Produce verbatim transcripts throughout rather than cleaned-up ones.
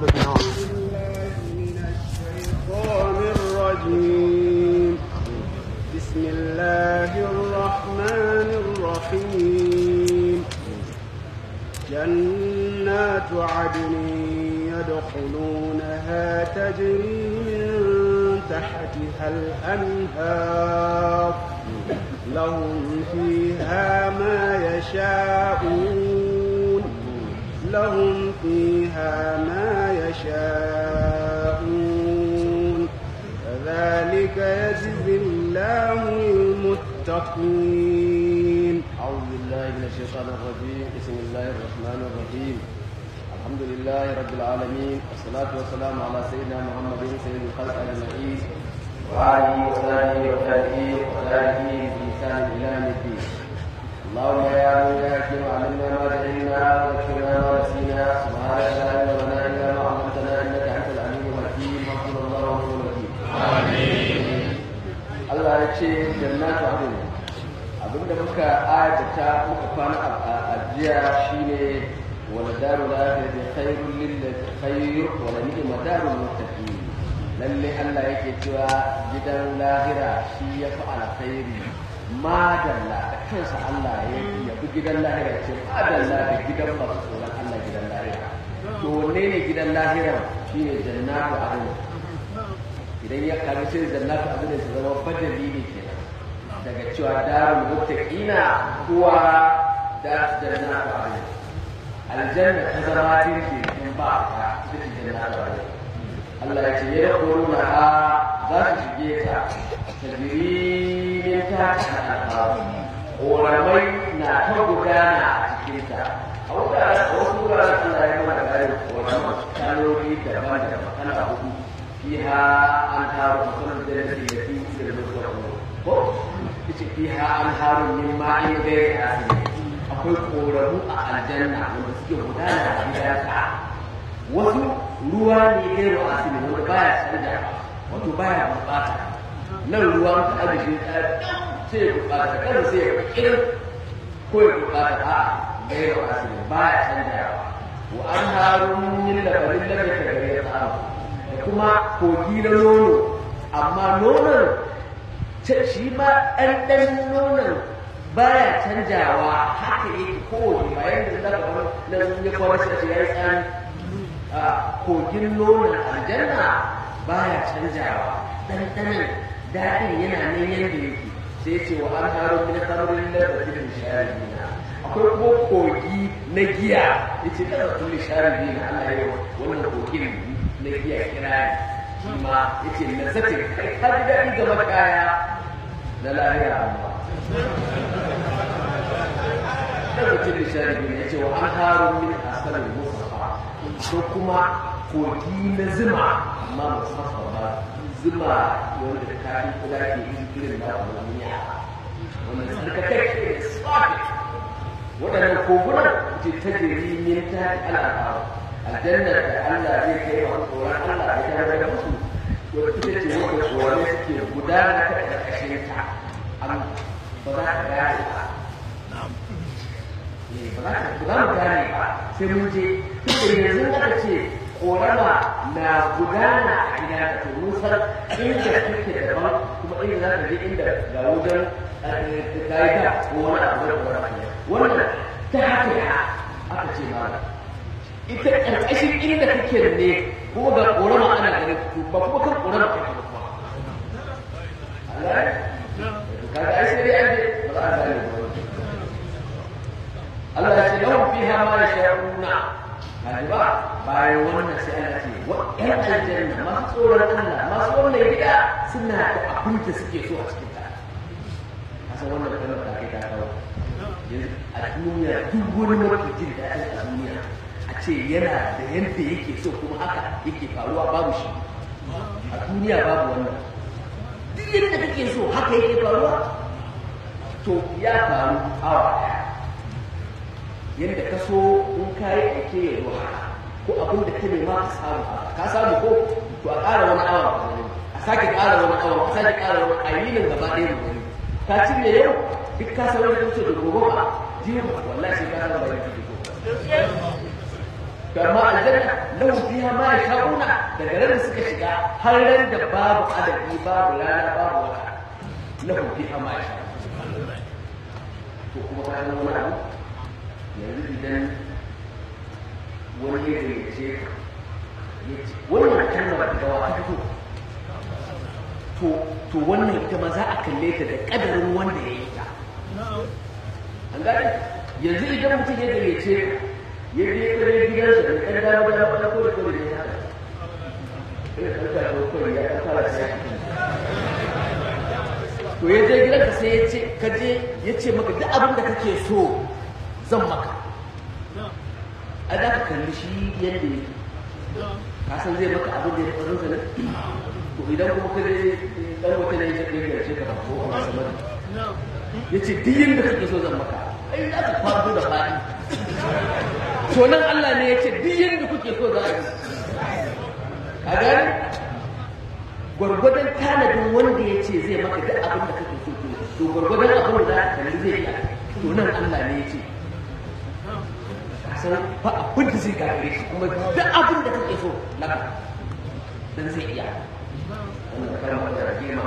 الشيطان الرجيم بسم الله الرحمن الرحيم جنات عدن يدخلونها تجري من تحتها الأنهار لهم فيها ما يشاءون لهم فيها ما يشاءون كذلك يجزي الله المتقين. أعوذ بالله من الشيطان الرجيم بسم الله الرحمن الرحيم الحمد لله رب العالمين والصلاة والسلام على سيدنا محمد سيد الخلق أجمعين وآله وصحبه وتابعين وتابعين بإحسان إلى يوم الدين. اللهم يا من يا حكيم علمنا ما جهلنا وذكرنا ما نسينا سبحانك لا علم لنا إلا ما علمتنا إنك أنت العليم الحكيم حسبنا الله ونعم الوكيل. آمين. الله يكشف جنات عدن. abinda muka ayata muka kwana a jiya shine wala daru lahi khairul lil khair wala ni'ma darul muttaqin. lalle Allah yake cewa gidan lahira shi ya fi alkhairi madalla kansa Allah ya yabi gidan lahira ce madalla da gidan masu tsoron Allah gidan lahira. to wanne ne gidan lahira shine jannatu adn. idan ya kaga sai jannatu adn ta zama badali ne kenan daga cewa darul muttaqina kuwa da jannatu adn. aljanna ta zama tirki in ba ta cikin jannatu adn. Allah ya ce ya koruna ha za su shige ta tajirimin ta ƙoramai na ta gudana a cikinta. a wasu wuraren Allah ya mana ƙarin ƙoramai kalori daban-daban ana hudu fiha an taru musamman da ya fi da fi da mutuwa ko ita fiha an taru min ma'in gairi asiri. akwai ƙoramu a aljanna wanda suke gudana a gidanka. wasu ruwa ne gairu asiri wanda baya canja wato baya gurɓata. nan ruwan ka ajiye sai ya gurɓata kada sai ya kirin ko ya gurɓata a gairu asiri baya canjawa. wa an harun yin labarin labarin da gare ya tsara da kuma kogi na nono amma nonon shi ma ɗanɗan nonon baya canjawa haka yake kowane bayan da zaka bar nan ya kwana sai ya yi tsani. kogin nonon aljanna baya canjawa ɗanɗanin daɗin yana nan yadda yake. sai ce wa an haro min kamarin labarin sharibina. akwai kuma kogi na giya yace labarin sharibina. Allah ya yi wannan kogin na giya kirari shi ma yace lazzatin kai har daɗi ga makaya na lahira amma labarin sharibina yace wa an haro min asalin musafa. ko kuma kogi na zuma amma musamman ba zuma wanda ta yi kula ke yi irin da duniya wanda sarkakake da tsafi. waɗannan kogunan ce ta jiri min ta al'ada aljannar da Allah zai kai wa tsoron Allah ya tare da musu wata ita ce wanda tsoron suke gudana ta ƙarƙashin ta an ba za ka gane ba ba za mu gane ba sai mun je tunda yanzu aka ce korama na gudana a gida da to mun san inda kake daban kuma inda za ka je inda ga wajen gaida ko wani abu da korama ne wannan ta haka ya aka ce ma ita ƙarƙashin inda kake ne kuma ga korama ana ganin ba kuma kan korama kake ba kuma Allah kaga ai sai dai an je ba za a gane ba. Allah ya ce lahum fiha ma yasha'una. kaji ba bayan wannan sai Allah ce wa ƴan aljanna masu tsoron Allah masu wannan gida suna da abin da suke so a cikin ta. kasa wannan kalmar da kai ta kawo a duniya duk wani mafi jin daɗin a duniya a ce yana da yadda yake so kuma haka yake faruwa babu shi a duniya babu wannan. duk yadda kake so haka yake faruwa to ya faru awa ɗaya. yadda ka so in kayi ake ya zuwa ko abin da ka nema ka samu ka samu ko to a ƙara wani awa a sake ƙara wani awa a sake ƙara wani ayyinin gaba ɗaya da wani ka cinye yau duk ka san wani kusa da gobe ba jiya wallahi sai ka san bayan kike ko to amma aljanna lahu fiha ma yasha'una daga ran da suka shiga har ran da babu adadi babu rana babu wata lahu fiha ma yasha'una to kuma ka san wani abu yanzu idan wani ya ce wannan kalmar da wa ta fito to to wannan ita ma za a kalle ta da kadarin wanda ya yi ta an gane yanzu idan mutum ya gayyace ya je kare gidansa da ɗan dama dama na kore kore ne haka ina ɗauka da kore ya ɗan fara sai to ya je gidanka sai ya ce ka je ya ce maka duk abin da kake so zan maka a za ka kalli shi yadda yake ka san zai maka abin da ya faru sa ne to idan kuma ka je dan wata ne ya ce ka ba ko a sama ya ce duk yadda kake so zan maka ai za ka faru da faɗi to nan Allah ne ya ce duk yadda kuke so za a yi a gani gwargwadon tanadin wanda ya ce zai maka duk abin da kake so to gwargwadon abin da za ka kalli zai iya to nan Allah ne ya ce san ba abin da zai gagare shi kuma duk abin da kake so laka dan zai iya wannan kalmar da rahima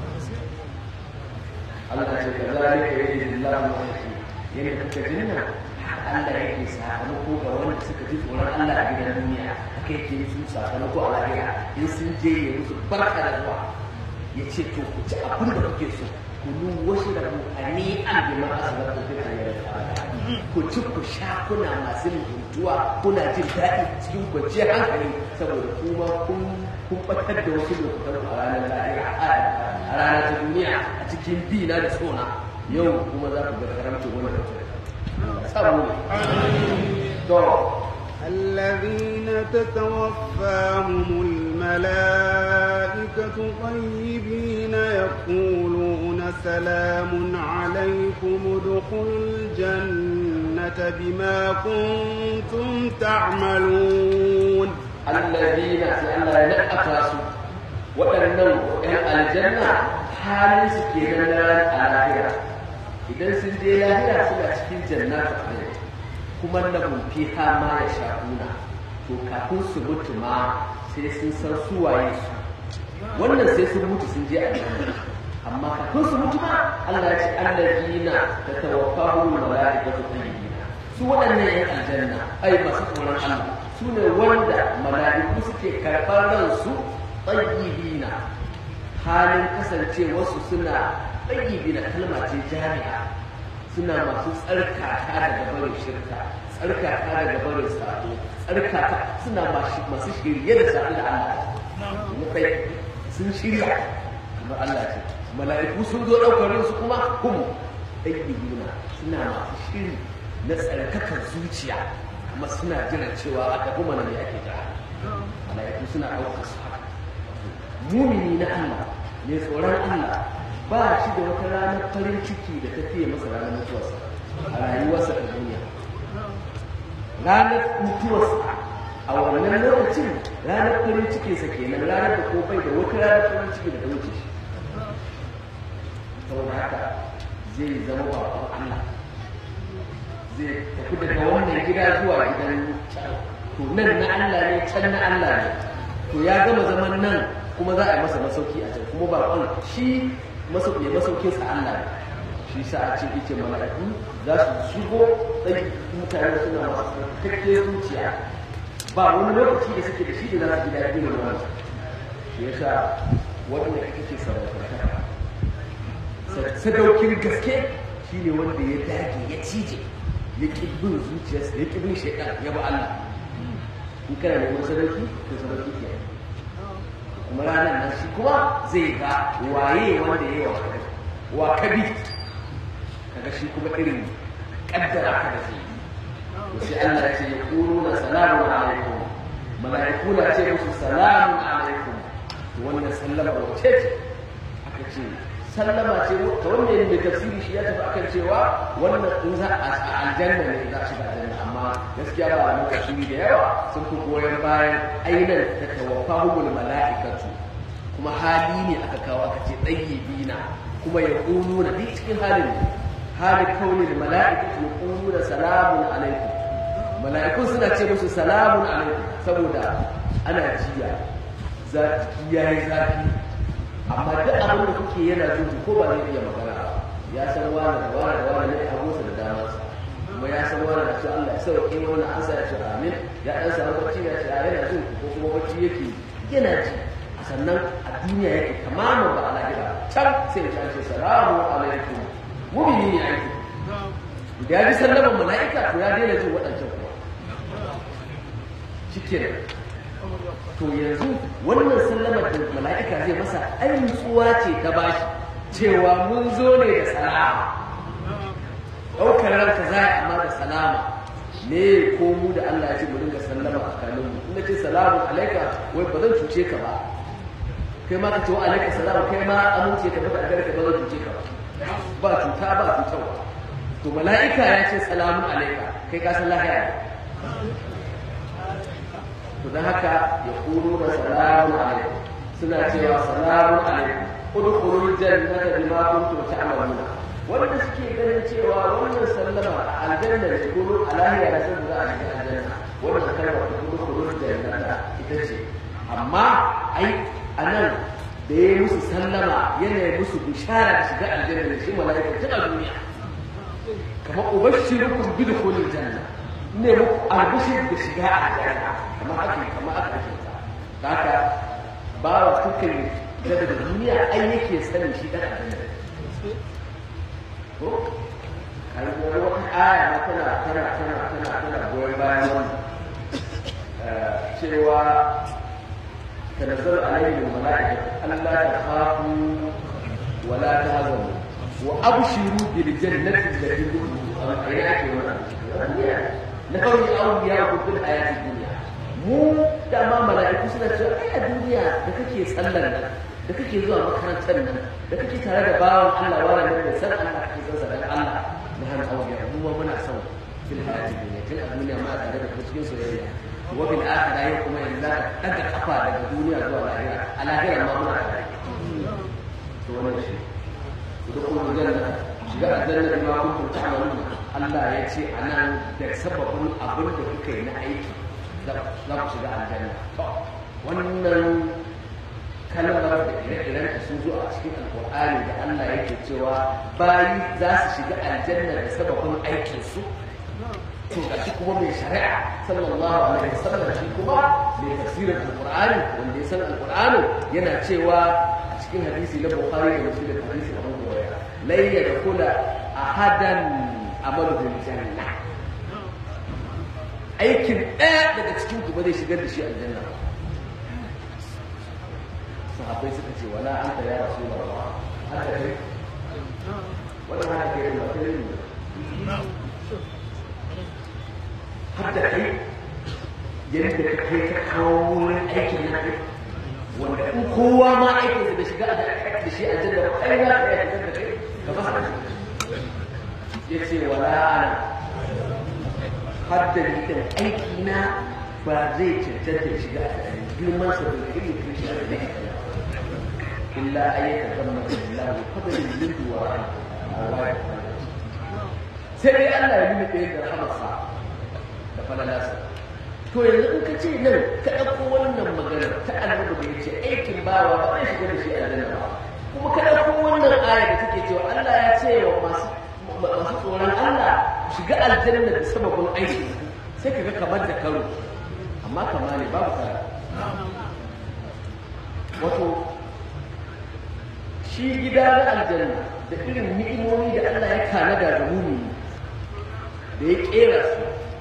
Allah ce ka zalika yadillahu wa yanda kake jinna Allah yake sakamako ga wanda suka ji tsoron Allah a gidan duniya haka yake su sakamako a lahira in sun je ya musu barka da zuwa ya ce to ku ci abin da kuke so kulu wasu da ku ani an bi ma asabar da kuke yi ku ci ku sha kuna masu mutuwa kuna jin daɗi cikin kwanciyar hankali saboda kuma kun kun batar da wasu lokutan a ranar lahira a ranar ta duniya a cikin dina da tsona yau kuma za ku ga karamcin wani الذين تتوفاهم الملائكة طيبين يقولون سلام عليكم ادخلوا الجنة بما كنتم تعملون الذين الله نأكاسوا وأنهم الجنة حال سكينا الآخرة idan sun je lahira suna cikin jannatu ne kuma lahum fiha ma yasha'una to kafin su mutu ma sai sun san su waye su wannan sai sun mutu sun je aljanna amma kafin su mutu ma Allah ya ce allazina tatawaffahum malaikatu tayyibina su waɗannan yan aljanna ai masu tsoron Allah su ne wanda mala'iku suke karɓar ransu tayyibina halin kasancewarsu suna tayyibina kalma ce jami'a suna masu tsarkaka daga barin shirka tsarkaka daga barin sabo tsarkaka suna masu shirye da sabo da Allah mu kai sun shirya kamar Allah ce mala'iku sun zo daukar su kuma hum tayyibina suna masu shiri na tsarkakar zuciya kuma suna jiran cewa aka kuma ne ake jira mala'iku suna daukar su haka mumini na Allah ne tsoron Allah ba shi da wata ranar farin ciki da ta fiye masa ranar mutuwarsa a rayuwarsa ta duniya ranar mutuwarsa a wannan lokacin ranar farin cikinsa kenan ranar da ko bai da wata ranar farin ciki da ta wuce shi saboda haka zai zama baban Allah zai tafi daga wannan gida zuwa gidan to nan na Allah ne can na Allah ne to ya gama zaman nan kuma za a yi masa masauki a can kuma baban shi masauki masaukin sa Allah ne shi sa a ce yake mala'iku za su shigo sai mutane suna masu kakke zuciya ba wani lokaci da suke da shi da za su ji daɗi da wannan shi yasa wanda kake sarrafa sadaukin gaske shine wanda ya dage ya cije ya ƙi bin zuciyarsa ya ƙi bin shaitan ya ba Allah in kana da wani sadauki to sadauki ke kuma ranar nan shi kuma zai ga waye wanda ya yi wa wa kabi kaga shi kuma irin kaddara ka da shi to sai Allah ya ce ya kuru na salamun alaikum mala'iku na ce musu salamun alaikum to wannan sallama wace ce aka ce sallama ce ta wannan mai tafsiri shi ya tafi akan cewa wannan in za a aljanna ne za a shiga aljanna amma gaskiya ba mu tafsiri da yawa sun fi goyon bayan ainihin da tawaffahumul mala'ikatu kuma hali ne aka kawo aka ce tayyibina kuma ya kunu na duk cikin halin halin kaunin mala'ikatu ya kunu da salamun alaikum mala'ikun suna ce musu salamun alaikum saboda ana jiya zafi yayi zafi amma duk abin da kuke yana jin ko ba zai iya magana ba ya san wani da wani da wani ne abusa da dama kuma ya san wani da ce Allah ya sauke wani an sa ya ce amin ya dan samu bacci ya ce yana jin ko kuma bacci yake yana ji sannan a duniya yake tamamin ba a lahira can sai ya ce salamu alaikum mu'mini ne aiki da ya ji sallaman mala'ika to ya daina jin waɗancan kuma shikenan to yanzu wannan sallamar da mala'ika zai masa ai nutsuwa ce ta bashi cewa mun zo ne da salama ɗaukar ranka za a amma da salama ne ko mu da Allah ya ce mu dinga sallama a tsakanin mu in ce salamu alaika wai ba zan cuce ka ba kai ma ka ce wa alaika salamu kai ma amince ka baka agarka ba zan cuce ka ba ba cuta ba cutarwa to mala'ika ya ce salamu alaika kai ka san lahiya to dan haka ya kuro da salamu alaikum suna cewa salamu alaikum udkhulul jannata bima kuntum ta'maluna wanda suke ganin cewa wannan sallama aljanna da kuro alahiya da sun za a shiga aljanna wannan kalmar ta udkhulul jannata ita ce amma ai anan da yayi musu sallama yana musu bishara da shiga aljanna da shi malaika tun a duniya kamar ubashirukum bidkhulil janna ne muku albishir da shiga aljanna kamar haka kamar haka ake ta haka ba wa kukan daga duniya ai yake sanin shi dan aljanna ko kalmar wata aya na tana tana tana tana tana goyon bayan wannan cewa tanazzalu alayhi malaika alla takhafu wa la tahzanu wa abshiru bil jannati allati kuntum ayati wa na kawai auliya ku bil ayati dunya mu da ma mala'iku suna cewa ai a duniya da kake sallar nan da kake zuwa makarantar nan da kake tare da bawan Allah wala nan da san Allah kake san sa dan Allah na har auliya mu ma muna son bil ayati dunya tun a duniya ma tare da cikin soyayya wa bil akhirah yau kuma yanzu zaka daga kafa daga duniya zuwa lahira a lahira ma muna tare to wannan shi duk kuma janna shiga aljanna ma kuntum ta'maluna Allah ya ce a nan da sababin abin da kuka yi na aiki za ku shiga aljanna. Wannan kalmar da ire-iren ta sun zo a cikin alƙur'ani da Allah yake cewa bayi za su shiga aljanna da sababin aikinsu. To ga shi kuma mai shari'a sallallahu alaihi wasallam shi kuma mai tafsirin alƙur'ani wanda ya san alƙur'ani yana cewa a cikin hadisi na Bukhari da Muslim hadisi Abu Hurairah la yadkhula ahadan amalu janna aikin ɗaya daga cikin ku ba zai shigar da shi aljanna ba sahabbai suka ce wala anta ya rasulullah haka kai wannan haka kai ba kai ne hatta kai yadda ka kai ka kawo wurin aikin nan wanda in kowa ma aikin da shiga da shi aljanna ba kai na kai da kai ka ba ya ce wala ana hadda nitan aiki na ba zai cancanta shiga a girman sa da kai ne shi da ne illa ayyaka zamma billahi fadlin lillahi wa rahmatullahi sai dai Allah ya nuna kai da rahmarsa da falalarsa to yanzu in ka ce nan ka ɗauko wannan magana ta annabi da yace aikin bawa ba zai shiga da shi aljanna ba kuma ka ɗauko wannan aya da take cewa Allah ya ce wa masu masu tsoron Allah shiga aljanna da sababin aiki sai ka ga kamar da karo amma kama ne babu kara wato shi gida na aljanna da irin ni'imomi da Allah ya tanada da mumini da ya kera su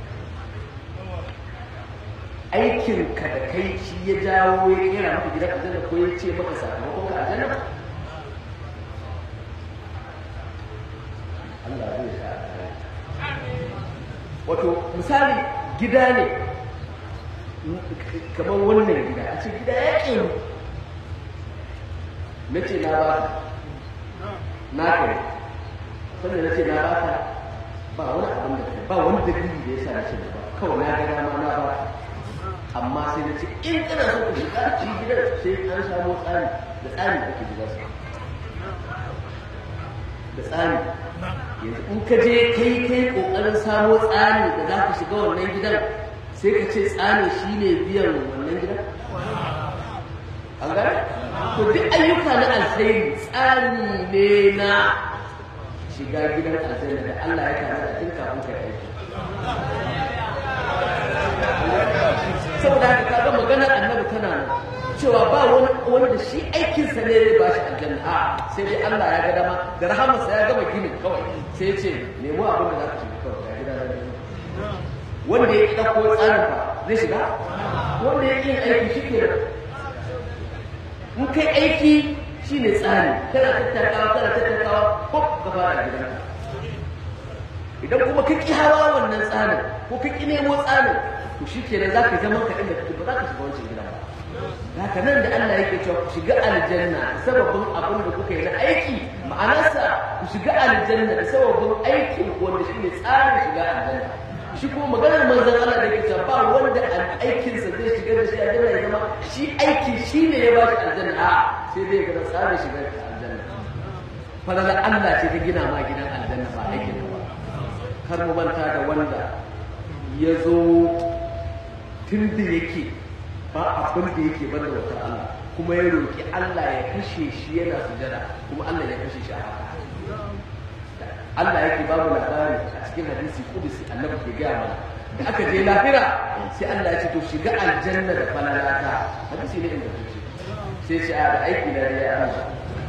aikin ka da kai shi ya jawo ya kera maka gidan aljanna ko ya ce maka sakamakon ka aljanna Allah zai sa wato misali gida ne kamar wannan gida a ce gida ya ƙiru na ce na ba na kai sannan na ce na ba ta ba wani abin da ba wani dalili da ya sa na ce ba kawai na ga dama na ba amma sai na ce in kana so ku shiga ci gidan sai an samu tsari da tsari da ke gidansa da tsari in ka je kai kai kokarin samo tsani da za ka shiga wannan gidan sai ka ce tsani shine biyan wannan gidan an gane to duk ayyuka na alkhairi tsani ne na shiga gidan aljanna da Allah ya kana da tun kafin ka aiki saboda haka kaga maganar annabi tana nan cewa ba wani wanda shi aikinsa ne zai ba shi aljanna a sai dai Allah ya ga dama da rahamarsa ya gama ginin kawai sai ya ce nemo abin da za ka shiga kawai ya gida da wanda ya ɗauko tsarin fa zai shiga wanda ya yin aiki shi ke in kai aiki shi ne tsari kana tattakawa kana tattakawa ko ka fara gidanka idan kuma ka ƙi hawa wannan tsarin ko ka ƙi nemo tsarin to shi kenan za ka zama ka inda kake ba za ka shiga wancan gidan ba haka nan da Allah yake cewa ku shiga aljanna da sababin abin da kuka yi na aiki ma'anarsa ku shiga aljanna da sababin aikin wanda shi ne tsarin shiga aljanna shi kuma maganar manzon Allah da yake cewa ba wanda aikinsa zai shiga da shi aljanna ya zama shi aiki shi ne ya ba shi aljanna a sai dai ga tsarin shiga aljanna fadalar Allah ce ta gina ma gidan aljanna ba aikin ba kar mu manta da wanda ya zo tun da yake ba abin da yake banda wata Allah kuma ya roki Allah ya kashe shi yana sujada kuma Allah ya kashe shi a haka Allah yake babu labari a cikin hadisi kudusi annabi ke gaya mana da aka je lafira sai Allah ya ce to shiga aljanna da falalata hadisi ne inda kuke sai ce a da aiki na da ya Allah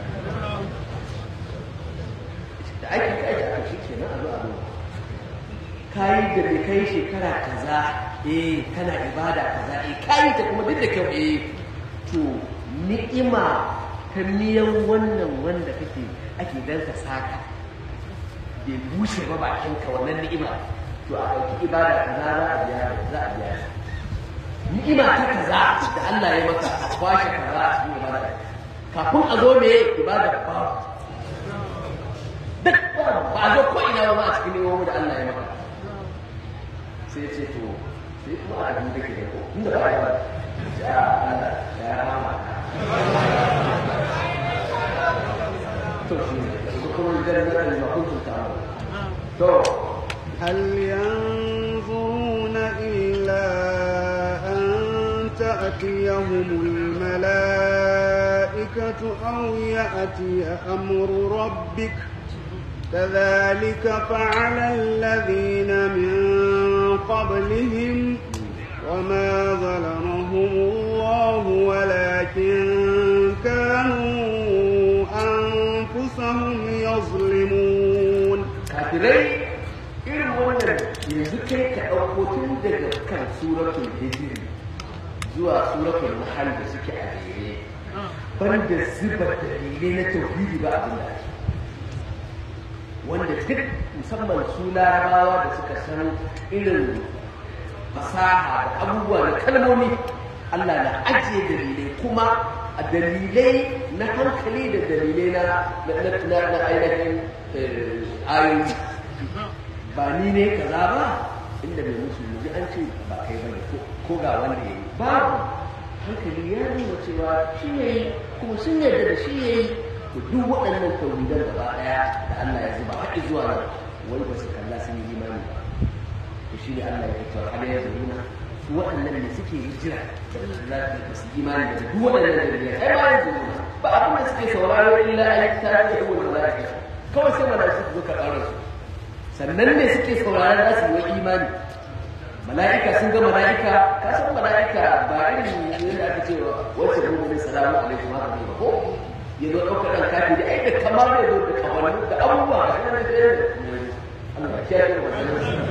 da aiki ka aiki aka shi kenan a zo a zo kayi da bai kai shekara kaza eh kana ibada kaza eh kayi ta kuma duk da kyau eh to ni'ima ta miyan wannan wanda kake ake dan ka saka bai bushe ba bakin ka wannan ni'ima to a ɗauki ibada kaza za a biya za a biya ni'ima ta kaza da Allah ya maka a kwashe kaza a cikin ibada kafin a zo me ibada ba duk ba a zo ko ina ba a cikin ni'imomi da Allah ya maka sai ce to sai kuma a abin da ke da ko inda ba ya ba ya Allah ya rama to shi ne kuma jannatin da kuntum ta'malun to هل ينظرون إلا أن تأتيهم الملائكة أو يأتي أمر ربك كذلك فعل الذين من قبلهم وما ظلمهم الله ولكن كانوا أنفسهم يظلمون كافرين irin wannan yanzu kai ka ɗauko tun daga kan suratul hijri zuwa suratul nahl da suke a jere banda zuba dalilai na tauhidi ba abin da ake wanda duk musamman su larabawa da suka san irin fasaha da abubuwa da kalmomi Allah na ajiye dalilai kuma a dalilai na hankali da dalilai na ainihin ayoyi ba ni ne kaza ba inda mai musu ji an ce ba kai bane ko ga wanda yayi babu hankali ya nuna cewa shi yayi kuma sun yarda da shi yayi to duk waɗannan tauhidan gaba ɗaya da Allah ya zuba haƙi zuwa nan wai ba su kalla sun yi imani ba to shi ne Allah ya ce hal ya zuna su waɗannan ne suke hijira da za su imani da duk waɗannan da ne ai ba ya zuna ba abin da suke sauraro illa ai ta ce ko da zaka kawai sai malaiku su ka ƙara su sannan ne suke sauraron za su yi imani mala'ika sun ga mala'ika ka san mala'ika ba irin yadda aka ce wacce rubunin salamu alaikum haka ne ba ko ya zo ɗaukar ɗan kafi da aika kamar da zo da kamanni da abubuwa a cikin da ya Allah ya yi wannan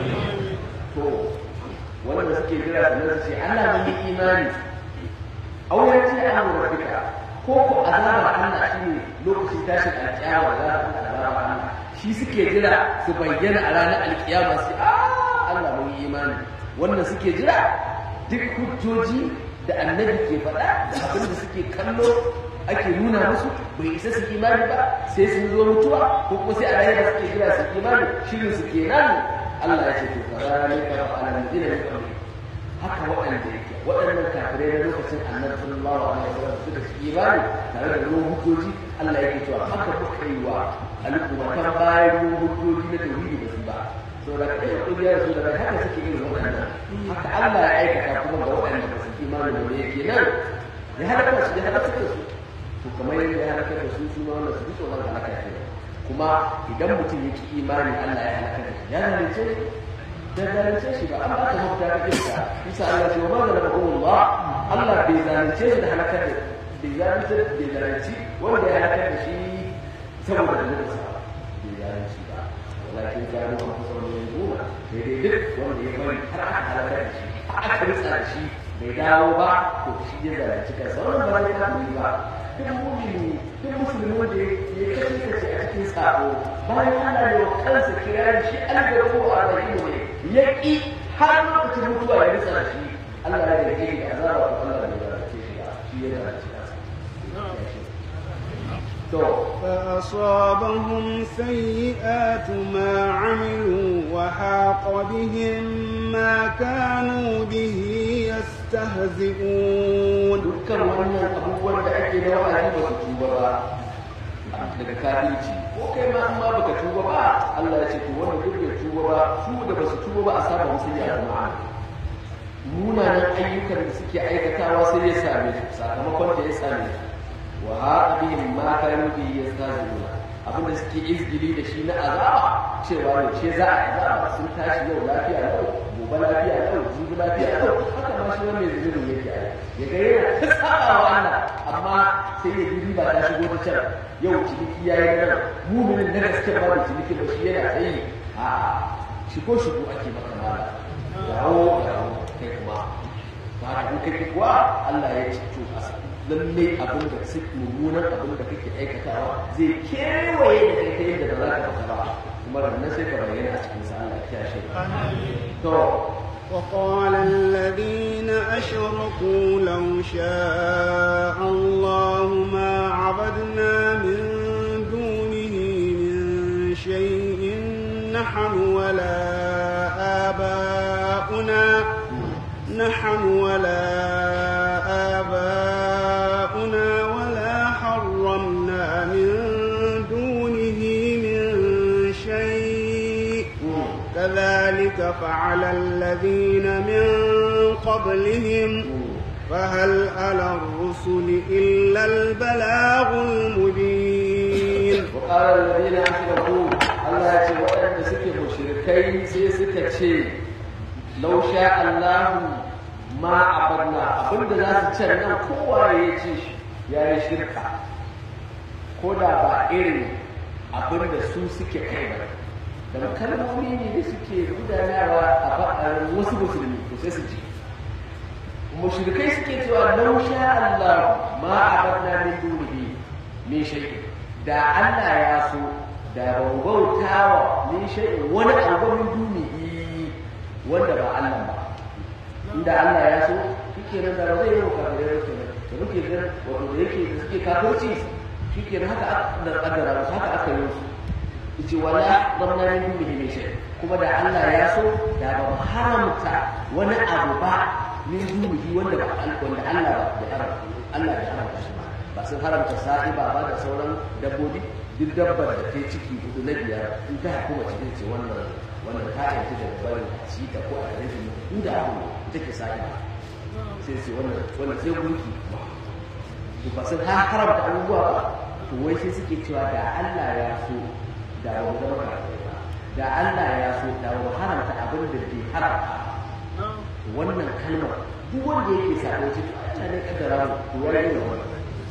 to wanda suke jira sannan su ce Allah mun yi imani auren ce an rabbika ko ko azabar Allah shine lokacin tashin alƙiyama za a azaba Allah shi suke jira su bayyana a ranar alƙiyama sai Allah mun yi imani wannan suke jira duk hujjoji da annabi ke faɗa da abin da suke kallo ake nuna musu bai isa su imani ba sai sun zo mutuwa ko kuma sai a ranar da suke jira su imani shirin su kenan Allah ya ce to kazalika fa ala ladina min haka waɗanda yake waɗannan kafirai na lokacin annabi sallallahu alaihi wasallam suka ci imani tare da ruwan hujjoji Allah yake cewa haka kuka yi wa al'ummatan bayan hujjoji na tauhidi ba su ba saboda kai kungiyar su da haka suke irin waɗannan haka Allah ya aikata kuma ga waɗanda ba su imani da yake nan ya halaka su ya halaka su to kamar yadda ya halaka da su su ma wannan su tsoron halaka ce kuma idan mutum ya ki imani Allah ya halaka da shi ya zalunce da zalunce shi ba amma aka mafita da kinsa bisa Allah ce wa ma zalama Allah Allah bai zalunce shi da halaka da bai zalunce bai zalunci wanda ya halaka da shi saboda da nufin sa bai zalunci ba walakin kanu an kusa wani yanzu sai dai duk wanda ya bari har aka halaka da shi aka ritsa da shi bai dawo ba to shi ya zalunci kansa wannan ba zai kafin ba duk mumini duk musulmi wanda ya kashe kace a cikin sabo bayan Allah ne wa kansa kiran shi algaro a rahim ne ya ki har lokacin mutuwa ya ritsa da shi Allah ya rike da azaba ko Allah ya zalunce shi ba shi ya zalunci kansa فأصابهم سيئات ما عملوا وحاق بهم ما كانوا به يستهزئون dukkan wannan abubuwan da ake da wa'azi ba su tuba ba daga kafirci ko kai ma amma baka tuba ba Allah ya ce to wanda duk bai tuba ba su da ba su tuba ba a saba musu ya jama'a munanan ayyukan da suke aikatawa sai ya same su sakamakon da ya same su wa haɗin ma kanu bi yastazuna abin da suke izgili da shi na azaba cewa ne ce za a azaba sun tashi yau lafiya lau gobe lafiya lau jibi lafiya lau haka ma shi mai zunubi yake ya ga yana ta sabawa Allah amma sai ya ji riba ta shigo ta can yau ciniki yayi nan mu'minin na gaske ba da ciniki ba shi yana tsayi a shigo shigo ake maka mala dawo dawo kai kuma ba ka kai kuwa Allah ya ci to asa lallai abin da su mummunan abin da kake aikatawa zai kewaye da kai ta yadda da za ka fita ba kuma rannan sai ka bayyana a cikin sa Allah ya shi to وقال الذين أشركوا لو شاء الله ما عبدنا من دونه من شيء نحن ولا آباؤنا نحن ولا آباؤنا ولا حرمنا من دونه من شيء كذلك فعل الذين من قبلهم فهل على الرسل إلا البلاغ المبين وقال الذين أشركوا الله يقول أن سكي مشركين سيسكتشي لو شاء الله ma abarna abinda za su ce nan kowa ya ce ya yi shirka ko da ba irin abinda su suke kai ba daga kalmomi ne da suke gudanarwa a ba'ar wasu musulmi to sai su ji mushrikai suke cewa lau sha Allah ma abarna min dunihi min shay'in da Allah ya so da ban bautawa min shay'in wani abu min dunihi wanda ba Allah ba inda Allah ya so shike nan da zai yi kafirai kenan da muke ga wato da yake da suke kafirci shike nan haka da kaddara su haka aka yi su yace wala zamna min dunihi min shay kuma da Allah ya so da ba haramta wani abu ba min dunihi wanda ba wanda Allah ba da haramta Allah ya haramta shi ba sun haramta sa'iba ba da sauran dabbobi duk dabbar da ta ciki hudu na biyar in ta hukuma cikin ce wannan wannan ta yanki da barin ci ta ko a gare shi inda abu take sa'iba sai sai wannan wannan sai gunki to ba sun haramta abubuwa ba to wai sai suke cewa da Allah ya so da ba mu zama kafirai ba da Allah ya so da ba haramta abin da bai haramta wannan kalmar duk wanda yake sabo shi to Allah ne kaddara mu to yayi wannan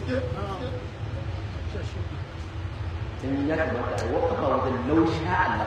in ya kamata a wakafa wajen lausha Allah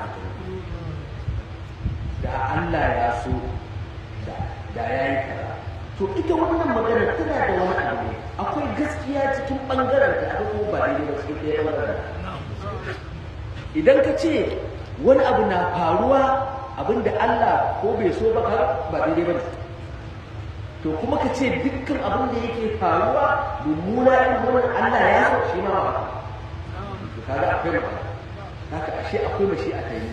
da Allah ya so da ya yi kaza to ita wannan magana tana da wani abu akwai gaskiya cikin bangaren ta akwai kuma ba daidai ba cikin ɗaya bangaren idan ka ce wani abu na faruwa abinda Allah ko bai so ba ba daidai ba ne to kuma ka ce dukkan abin da yake faruwa mummuna in wannan Allah ya so shi ma ba kaga akwai ba haka ashe akwai mashi a kai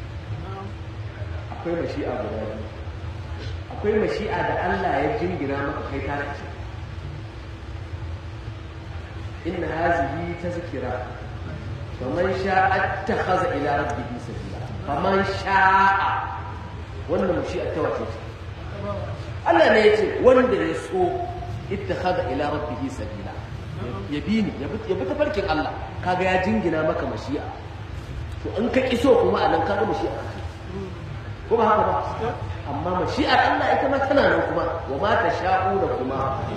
akwai mashi a guda biyu akwai mashi'a da Allah ya jingina maka kai ta ce inna hazihi tazkira faman sha'a ittakhadha ila rabbihi sabila faman sha'a wannan mashi'a ta wace ce Allah ne yace wanda ya so ittakhadha ila rabbihi sabila ya bi ni ya bi tafarkin Allah kaga ya jingina maka mashi'a to in ka kiso kuma anan kaga mashi'a ko ba haka ba amma mashi'ar Allah ita ma tana nan kuma wa ma tasha'una kuma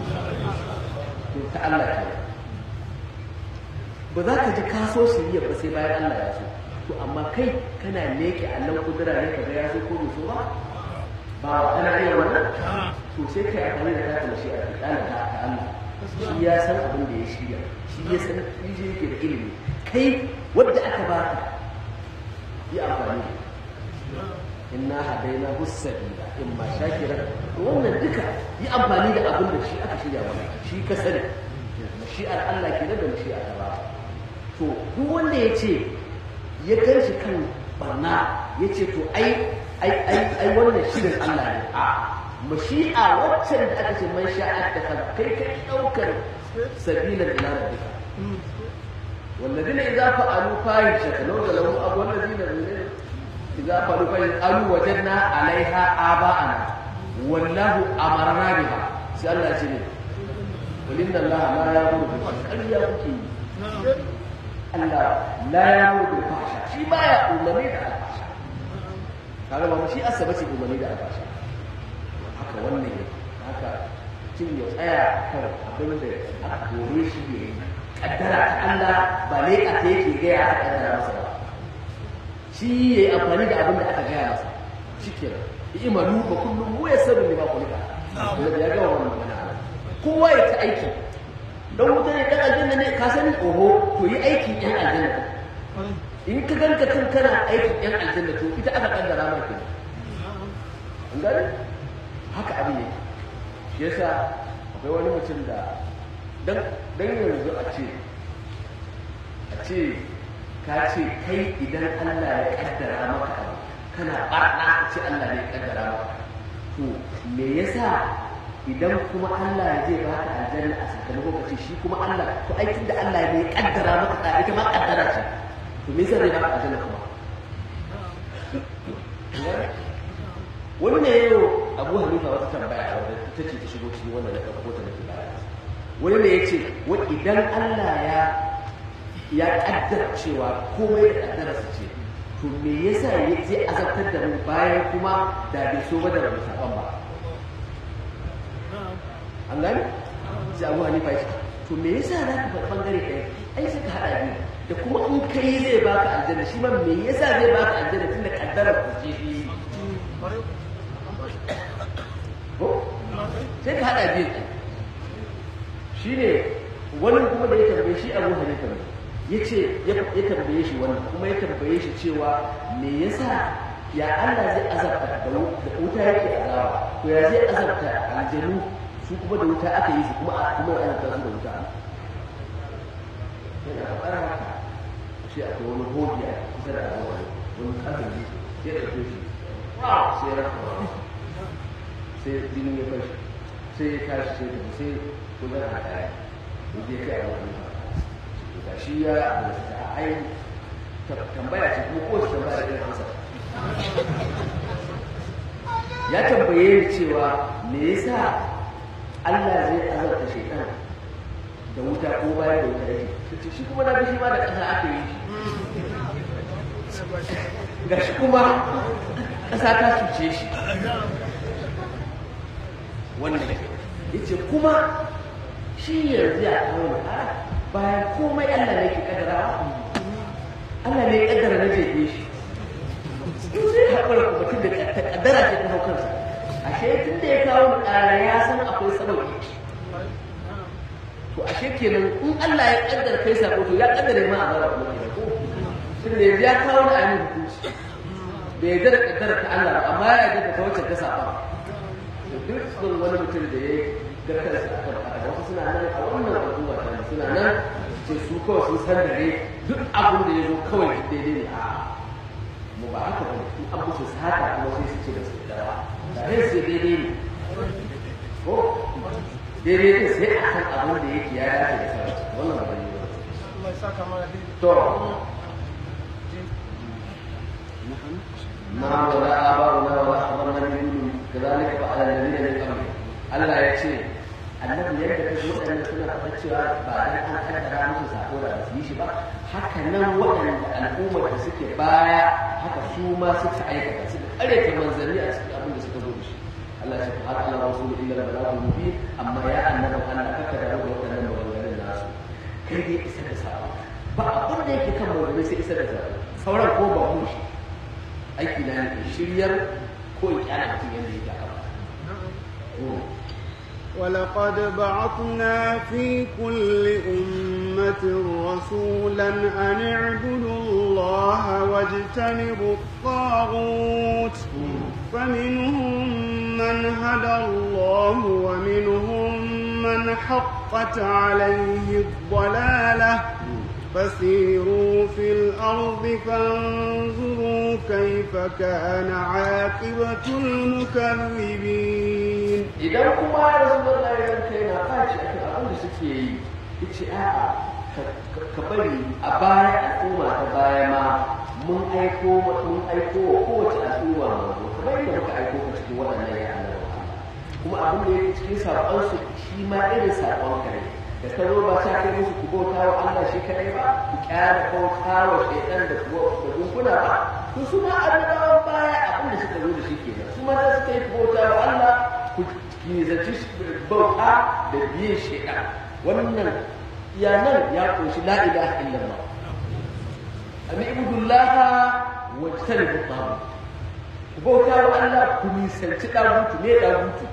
to ta Allah ce ba za ka ji kaso shiriya ba sai bayan Allah ya so to amma kai kana leke Allah kudura ne kaga ya so ko bai so ba ba kana iya wannan to sai kai amfani da ta mashi'ar ta Allah shi ya san abin da ya shirya shi ya san shi yake da ilimi kai wanda aka baka yi amfani inna hadaina husabila imma shakiran wannan duka yi amfani da abin da shi aka shirya maka shi ka sani mashi'ar Allah ke da mashi'ar Allah to duk wanda yace ya kanshi kan barna yace to ai ai ai ai wannan shirin Allah ne a mashi'a waccan da aka ce man sha'a da kai kai daukar sabilan ila rabbika والذين إذا فعلوا فاحشة لو ظلموا أو الذين إذا فعلوا فاحشة قالوا وجدنا عليها آباءنا والله أمرنا بها سأل الله سنين ولإن الله لا يأمر بالفحشاء قال يا بكي الله لا يأمر بالفحشاء شيء ما يأمر على الفحشاء قال ما شيء أسبت يأمر على الفحشاء haka wannan haka cin ya tsaya kan abin da aka kore shi ne kaddara ta Allah ba ne a ta yake gaya aka kaddara masa ba shi ya yi amfani da abin da aka gaya masa shi ke nan imalu ba kullum mu ya sabu ne ba ku nika da ya gawa wannan magana kowa ya ta aiki don wuta ne dan aljanna ne ka sani oho to yi aikin yan aljanna in ka ganka kan kana aikin yan aljanna to ita aka kaddara maka an gane haka abin yake shi yasa akwai wani mutum da dan yanzu a ce a ce ka ce kai idan Allah ya kaddara maka abu kana barna a ce Allah ne ya kaddara maka to me yasa idan kuma Allah ya zai baka aljanna a sakamakon ka ce shi kuma Allah to aikin da Allah ne ya kaddara maka ka ita ma kaddara ce to me yasa zai baka aljanna kuma wani ne yau Abu Hanifa wata tambaya wadda ita ce ta shigo cikin wannan da ɗauko ta nake baya wani ne ya ce wa idan Allah ya ya kaddara cewa komai da kaddararsa ce to me yasa ya je azabtar da mu bayan kuma da bai so ba da rabu saban ba an gani sai Abu Hanifa ya ce to me yasa za ka faɗi bangare ɗaya ai suka haɗa biyu da kuma in kai zai baka aljanna shi ma me yasa zai baka aljanna tunda kaddarar ku ce shi ko sai ka haɗa biyu shi ne wani kuma da ya tambaye shi Abu Hanifa ne ya ce ya tambaye shi wannan kuma ya tambaye shi cewa me yasa ya Allah zai azabta da wuta yake azaba to ya zai azabta aljanu su kuma da wuta aka yi su kuma kuma ya azabta su da wuta yana fara haka shi akwai wani hobi a kusa da wani wani kafin ji sai ya ɗauke shi sai ya rafa sai jini ya fashi sai ya tashi sai da sai kuma na ɗaya da je kai a wani ba shi ya da ai tambaya ce kuma kowace tambaya da kansa ya tambaye ni cewa me yasa Allah zai azabta shaitan da wuta ko bayan da wuta yake shi kuma na ga shi ma da ƙasa aka yi ga shi kuma ƙasa ta cuce shi wannan yace kuma shi yanzu ya kawo da bayan komai Allah ne ke kaddara Allah ne ya kaddara na jefe shi sai haƙura ku mutum da kaddara ce ta haukansa ashe tun da ya kawo da ƙara ya san akwai sababi to ashe kenan in Allah ya kaddara kai sako to ya kaddara ma a zara kuma kenan ko tun da ya kawo da ainihin hukunci bai yarda da kaddara ta Allah amma ya yarda da ta wacce ta saba duk sun wani mutum da ya ga kansa a kan haka wasu suna nan a wannan al'umma ta suna nan ce su kawai sun san da ne duk abin da ya zo kawai daidai ne a mu ba haka ba in an musu haka kuma sai su ce da su da ba da sai sai daidai ne ko daidai ne sai a kan abin da yake ya dace da sauransu wannan ba ne ba to na wala aba'una wala haramna min kadhalika fa'ala alladhina min qablihim Allah ya ce annabi yadda kaje waɗanda suna faɗa cewa ba dan an kaddara musu sako da su yi shi ba haka nan waɗanda al'ummar da suke baya haka su ma suka aikata suka ƙareta manzanni a cikin abin da suka zo da shi Allah ya ce har Allah rasul illa balaghu mubin amma ya annabi Allah kaka da waɗannan maganganun nasu kai dai isa da sako ba abin da yake kan manzanni sai isa da sako sauran ko ba mu shi aiki na ne shiryar ko in kyana mutum yadda yake a gaba ولقد بعثنا في كل أمة رسولا أن اعبدوا الله واجتنبوا الطاغوت فمنهم من هدى الله ومنهم من حقت عليه الضلالة فسيروا في الأرض فانظروا كيف كان عاقبة المكذبين idan kuma ya zama ɗayan kai na kaci a kan abin da suke yi ce a'a ka bari a baya al'umma ta baya ma mun aiko mun aiko wa kowace al'umma manzo kamar yadda muka aiko ka cikin waɗannan ya Allah kuma abin da yake cikin saƙon su shi ma irin saƙon ka ne da ka zo ba sa kai musu ku bauta wa Allah shi kadai ba ku kyara bauta wa shaitan da gunkuna ba to su ma annabawan baya abin da suka zo da shi kenan su ma da suka yi bauta wa Allah ku zaci bauta da biye shaitan wannan yanan ya kunshi la ilaha illallah ami ibudullaha wa tanibu tabu ku bauta wa Allah ku nisanci dagutu ne dagutu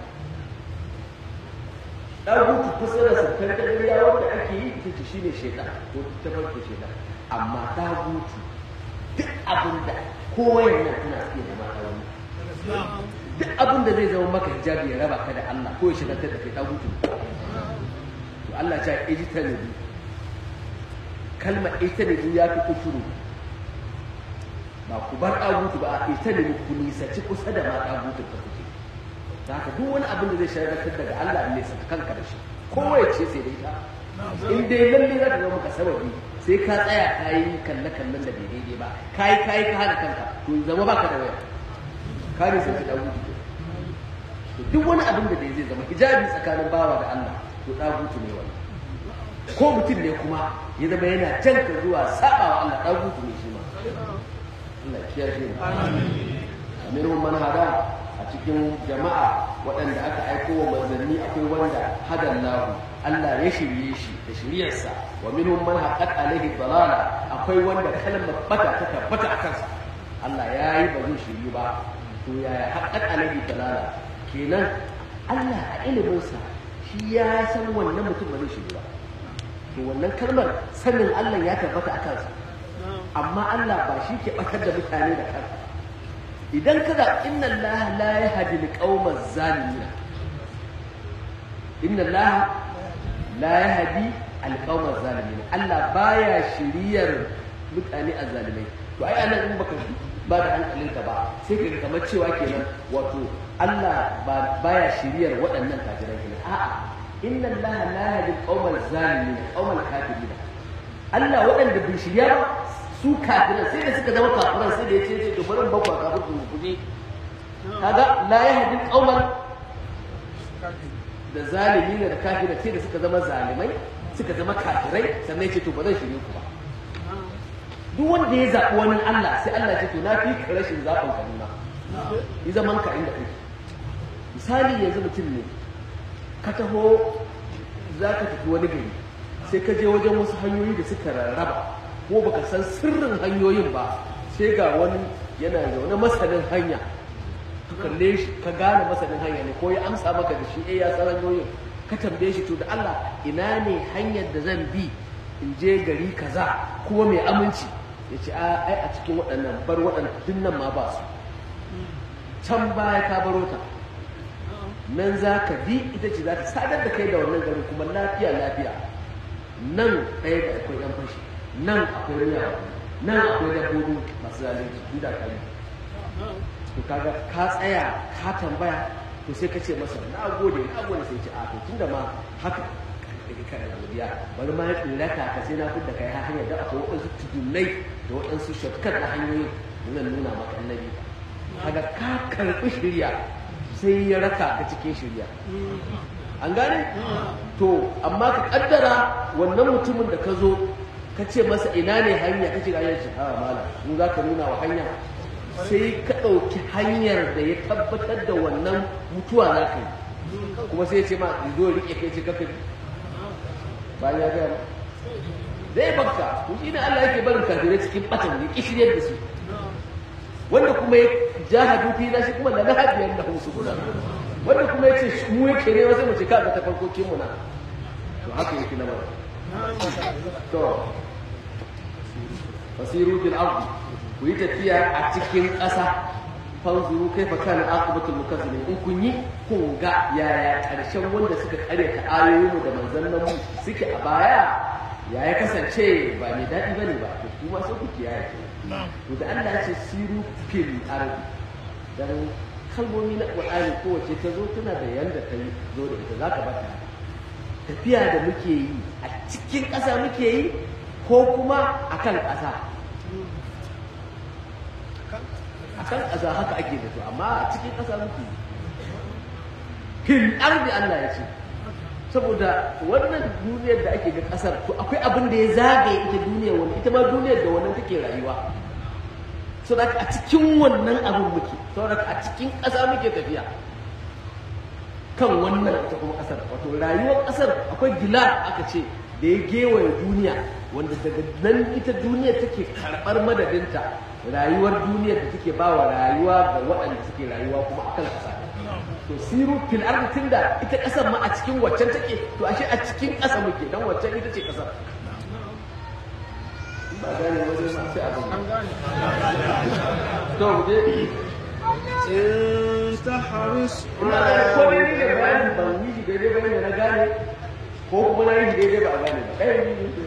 dagutu fasara sa kan da ya wanda ake yi ita ce shine shaitan ko ta farko shaitan amma dagutu duk abinda kowa yana tana iya zama dagutu duk abinda zai zama maka hijabi ya raba ka da Allah ko ya shigar da kai dagutu to Allah ya ce ijtanibu kalmar ijtanibu ya fi kufuru ba ku bar dagutu ba ijtanibu ku nisanci kusa da ma dagutu ka kuke da haka duk wani abin da zai shagaltar daga Allah ne sa kanka da shi kowa ya ce sai dai ta in dai lalle za ta zama maka sababi sai ka tsaya ka yi kalle kallon da bai daidai ba ka yi ka yi ka hana kanka to zama baka da waya ka ne sai ta dagutu to duk wani abin da zai zama hijabi tsakanin bawa da Allah to dagutu ne wannan ko mutum ne kuma ya zama yana jan ka zuwa sabawa Allah dagutu ne shi ma Allah ya kiyaye mu amin aminun man hada a cikin jama'a waɗanda aka aiko wa manzanni akwai wanda hadallahu Allah ya shirye shi da shiryarsa wa minhum man haqqat alaihi dalala akwai wanda kalmar bata ta tabbata a kansa Allah ya yi ba zai shiryu ba to yaya haqqat alaihi dalala kenan Allah a iliminsa shi ya san wannan mutum ba zai shiryu ba to wannan kalmar sanin Allah ya tabbata a kansa amma Allah ba shi ke batar da mutane da kansa idan kaga inna Allah la yahdi al-qawma az-zalimin inna Allah la yahdi al-qawma az-zalimin Allah baya shiriyar mutane azzalimai to ai anan in baka ba da hankalinka ba sai ka kamar cewa kenan wato Allah ba baya shiriyar waɗannan kafirai kenan a'a inna Allah la yahdi al-qawma az-zalimin qawma al-kafirin Allah waɗanda bin shiriya su kafiran sai da suka zama kafiran sai da ya ce to bari bakwa kafin ku kuje kaga la yahdi qauman da zalimi da kafira sai da suka zama zalimai suka zama kafirai sannan ya ce to ba zan shirye ku ba duk wanda ya zaɓi wani Allah sai Allah ya ce to na fi ka rashin zaɓin ka nuna yi zaman ka inda kake misali yanzu mutum ne ka taho za ka tafi wani gari sai ka je wajen wasu hanyoyi da suka rarraba ko baka san sirrin hanyoyin ba sai ga wani yana zaune masanin hanya ka kalle shi ka gane masanin hanya ne ko ya amsa maka da shi eh ya san hanyoyin ka tambaye shi to da Allah ina ne hanyar da zan bi in je gari kaza kuma mai aminci ya ce a ai a cikin waɗannan bar waɗannan dinnan ma ba su can baya ka baro ta nan za ka bi ita ce za ta sadar da kai da wannan garin kuma lafiya lafiya nan ɗaya da akwai yan fashi nan akwai riya nan akwai dabbobi masu zalunci inda ka yi to kaga ka tsaya ka tambaya to sai ka ce masa na gode na gode sai ce a to tunda ma haka kake kana godiya bari ma in raka ka sai na fidda kai har hanyar da akwai waɗansu tudunai da waɗansu shortcut na hanyoyin nan nuna maka annabi kaga ka karɓi shirya sai ya raka ka cikin shirya an gane to amma ka kaddara wannan mutumin da ka zo ka ce masa ina ne hanya ka ce ga hanyar a mala mu za ka nuna wa hanya sai ka ɗauki hanyar da ya tabbatar da wannan mutuwa za ka yi kuma sai ya ce ma zo riƙe kai ce kaka bayan ya gaya zai baka to shi ne Allah yake barin kafirai cikin batan ne kishiyar da su wanda kuma ya jahadu fi na shi kuma la nahdiyan lahu subula wanda kuma ya ce mu yake ne wasu mu ce ka ga ta farkokin mu na to haka yake na bara to fasiru fil ardi ku yi tafiya a cikin ƙasa fanzuru kaifa kana aqibatul mukazzimin in kun yi kun ga yaya ƙarshen wanda suka karyata ayoyinmu da manzannin mu suke a baya ya ya kasance ba mai daɗi bane ba to kuma sai ku kiyaye to da Allah ya ce siru fil ardi dan kalmomi na Qur'ani kowace ta zo tana da yanda ta zo da ita zaka bata tafiya da muke yi a cikin ƙasa muke yi ko kuma akan ƙasa akan ƙasa haka ake da to amma a cikin ƙasa muke yi fil ardi Allah ya ce saboda wannan duniyar da ake ga ƙasar to akwai abin da ya zagaye ita duniyar wani ita ma duniyar da wannan take rayuwa saboda a cikin wannan abin muke saboda a cikin ƙasa muke tafiya kan wannan ita kuma ƙasar wato rayuwar ƙasar akwai gila aka ce da ya gewaye duniya wanda daga nan ita duniyar take karɓar madadinta rayuwar duniyar da take ba wa rayuwa ga waɗanda suke rayuwa kuma akan ƙasa to siru fil ardi tunda ita ƙasar ma a cikin waccan take to ashe a cikin ƙasa muke dan waccan ita ce ƙasar ba gane wajen ma sai abin an gane to je in tahris ina da ko ne da bayani ban yi shi daidai bayan da na gane ko kuma na yi shi daidai ba a gane ba kai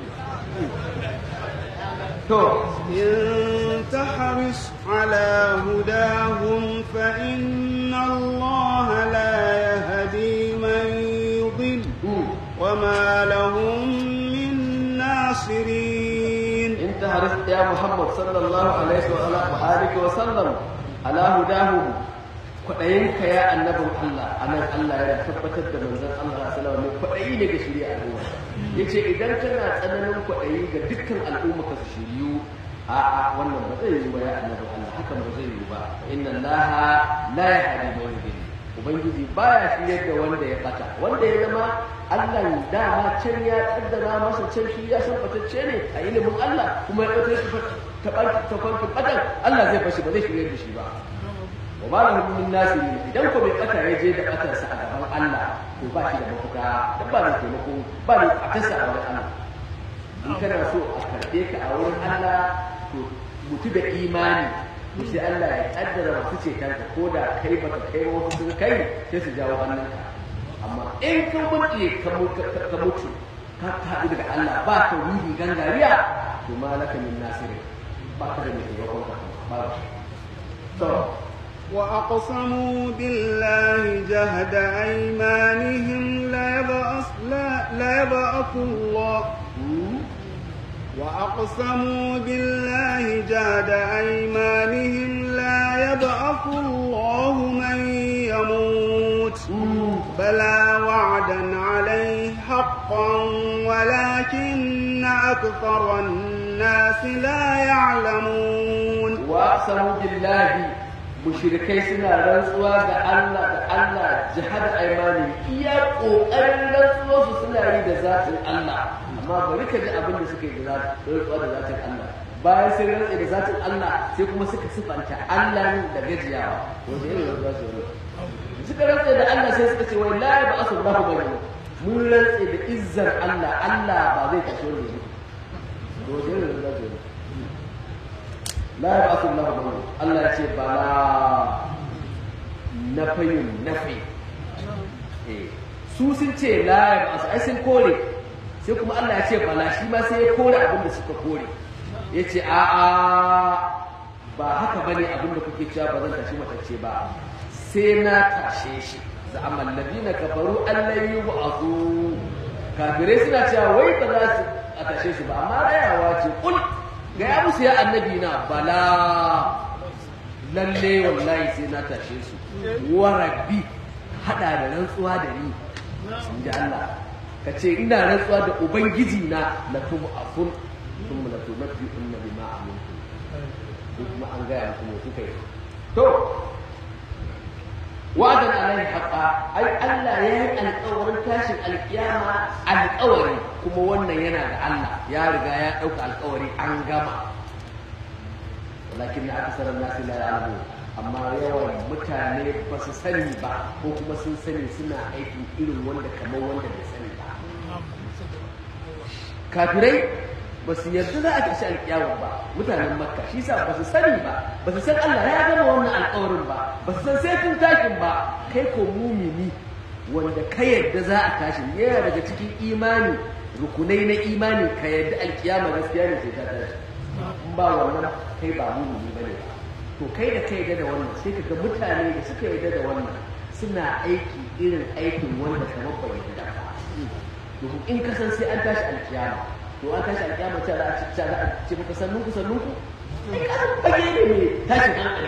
to in tahris ala hudahum fa inna Allah la yahdi man yudil wa ma lahum min nasirin in tahris ya Muhammad sallallahu alaihi wa alihi wa sallam ala hudahum kwaɗayinka ya annabin Allah a nan Allah yana tabbatar da manzon Allah sallallahu alaihi kwaɗayi ne ga shirya al'umma yace idan kana tsananin kwaɗayi ga dukkan al'umma ka su shiryu a a wannan ba zai yi ba ya annabin Allah hakan ba zai yi ba inna Allah la yahdi man yudil ubangiji baya shiryar da wanda ya bata wanda ya zama Allah dama can ya kaddara masa can shi ya san batacce ne a ilimin Allah kuma ya ɗauke shi ta ta kwantin batar Allah zai bashi ba zai shiryar da shi ba wa ba lahum min nasirin idan ko bai bata ya je da batarsa a gaban Allah to ba shi da mafuka dan ba zai taimako ba ne batarsa a wurin Allah in kana so a karɓe ka a wurin Allah to mutu da imani to sai Allah ya kaddara masu ceton ka ko da kai baka kai wasu sun kai sai su jawo hannunka amma in ka mutu ka mutu ka haɗu daga Allah ba ka wuri gangariya to malaka min nasirin ba ka da mai taimakon ka ba to وأقسموا بالله جهد أيمانهم لا يبعث لا, لا يبعث الله وأقسموا بالله جهد أيمانهم لا يبعث الله من يموت بلى وعدا عليه حقا ولكن أكثر الناس لا يعلمون وأقسموا بالله mushrikai suna rantsuwa ga Allah da Allah jihad aymani iya kokarin rantsuwa su suna yi da zatin Allah amma bari ka ji abin da suka yi da rantsuwa da zatin Allah bayan sai rantsa da zatin Allah sai kuma suka sifanta Allah da gajiyawa wanda irin rantsuwa su ne suka rantsa da Allah sai suka ce wai la ba asu Allahu bane mun rantsa da izzar Allah Allah ba zai tashi wanda yake wanda irin rantsuwa su ne la ya ba'athu Allah bane Allah ya ce bala nafiyun nafi eh su sun ce la ya ba'athu ai sun kore sai kuma Allah ya ce bala shi ma sai ya kore abin da suka kore yace a a ba haka bane abin da kuke cewa ba zan tashi matacce ba sai na tashe shi za amal ladina kafaru allan yub'athu kafirai suna cewa wai ba za su a tashe shi ba amma rayawa ce kul ga ya musu ya annabi na bala lalle wallahi sai na tashe su wa rabbi hada da rantsuwa da ni sun ji Allah ka ce ina rantsuwa da ubangiji na la tubu afun thumma la tunabbi'unna bima amiltu kuma an gaya muku kuka yi to wa'adan alaihi haqqa ai Allah ya yi alƙawarin tashin alƙiyama alƙawari kuma wannan yana da Allah ya riga ya ɗauka alƙawari an gama walakin akthar an-nas la ya'lamun amma yawan mutane ba su sani ba ko kuma sun sani suna aiki irin wanda kamar wanda bai sani ba kafirai ba su yarda za a tashi alƙiyama ba mutanen makka shi sa ba su sani ba ba su san Allah ya gama wannan alƙawarin ba ba su san sai kun tashin ba kai ko mumini wanda ka yarda za a tashi yana daga cikin imani rukunai na imani ka yarda alƙiyama gaskiya ne sai ta tashi in ba wannan kai ba mumini bane ba to kai da kai yarda da wannan sai ka ga mutane da suka yarda da wannan suna aiki irin aikin wanda kamar ba yarda ba to in ka san sai an tashi alƙiyama to an tashi alƙiyama ce za a ci za a ce maka sannun ku sannun ku ai ka san fage ne mai tashin hankali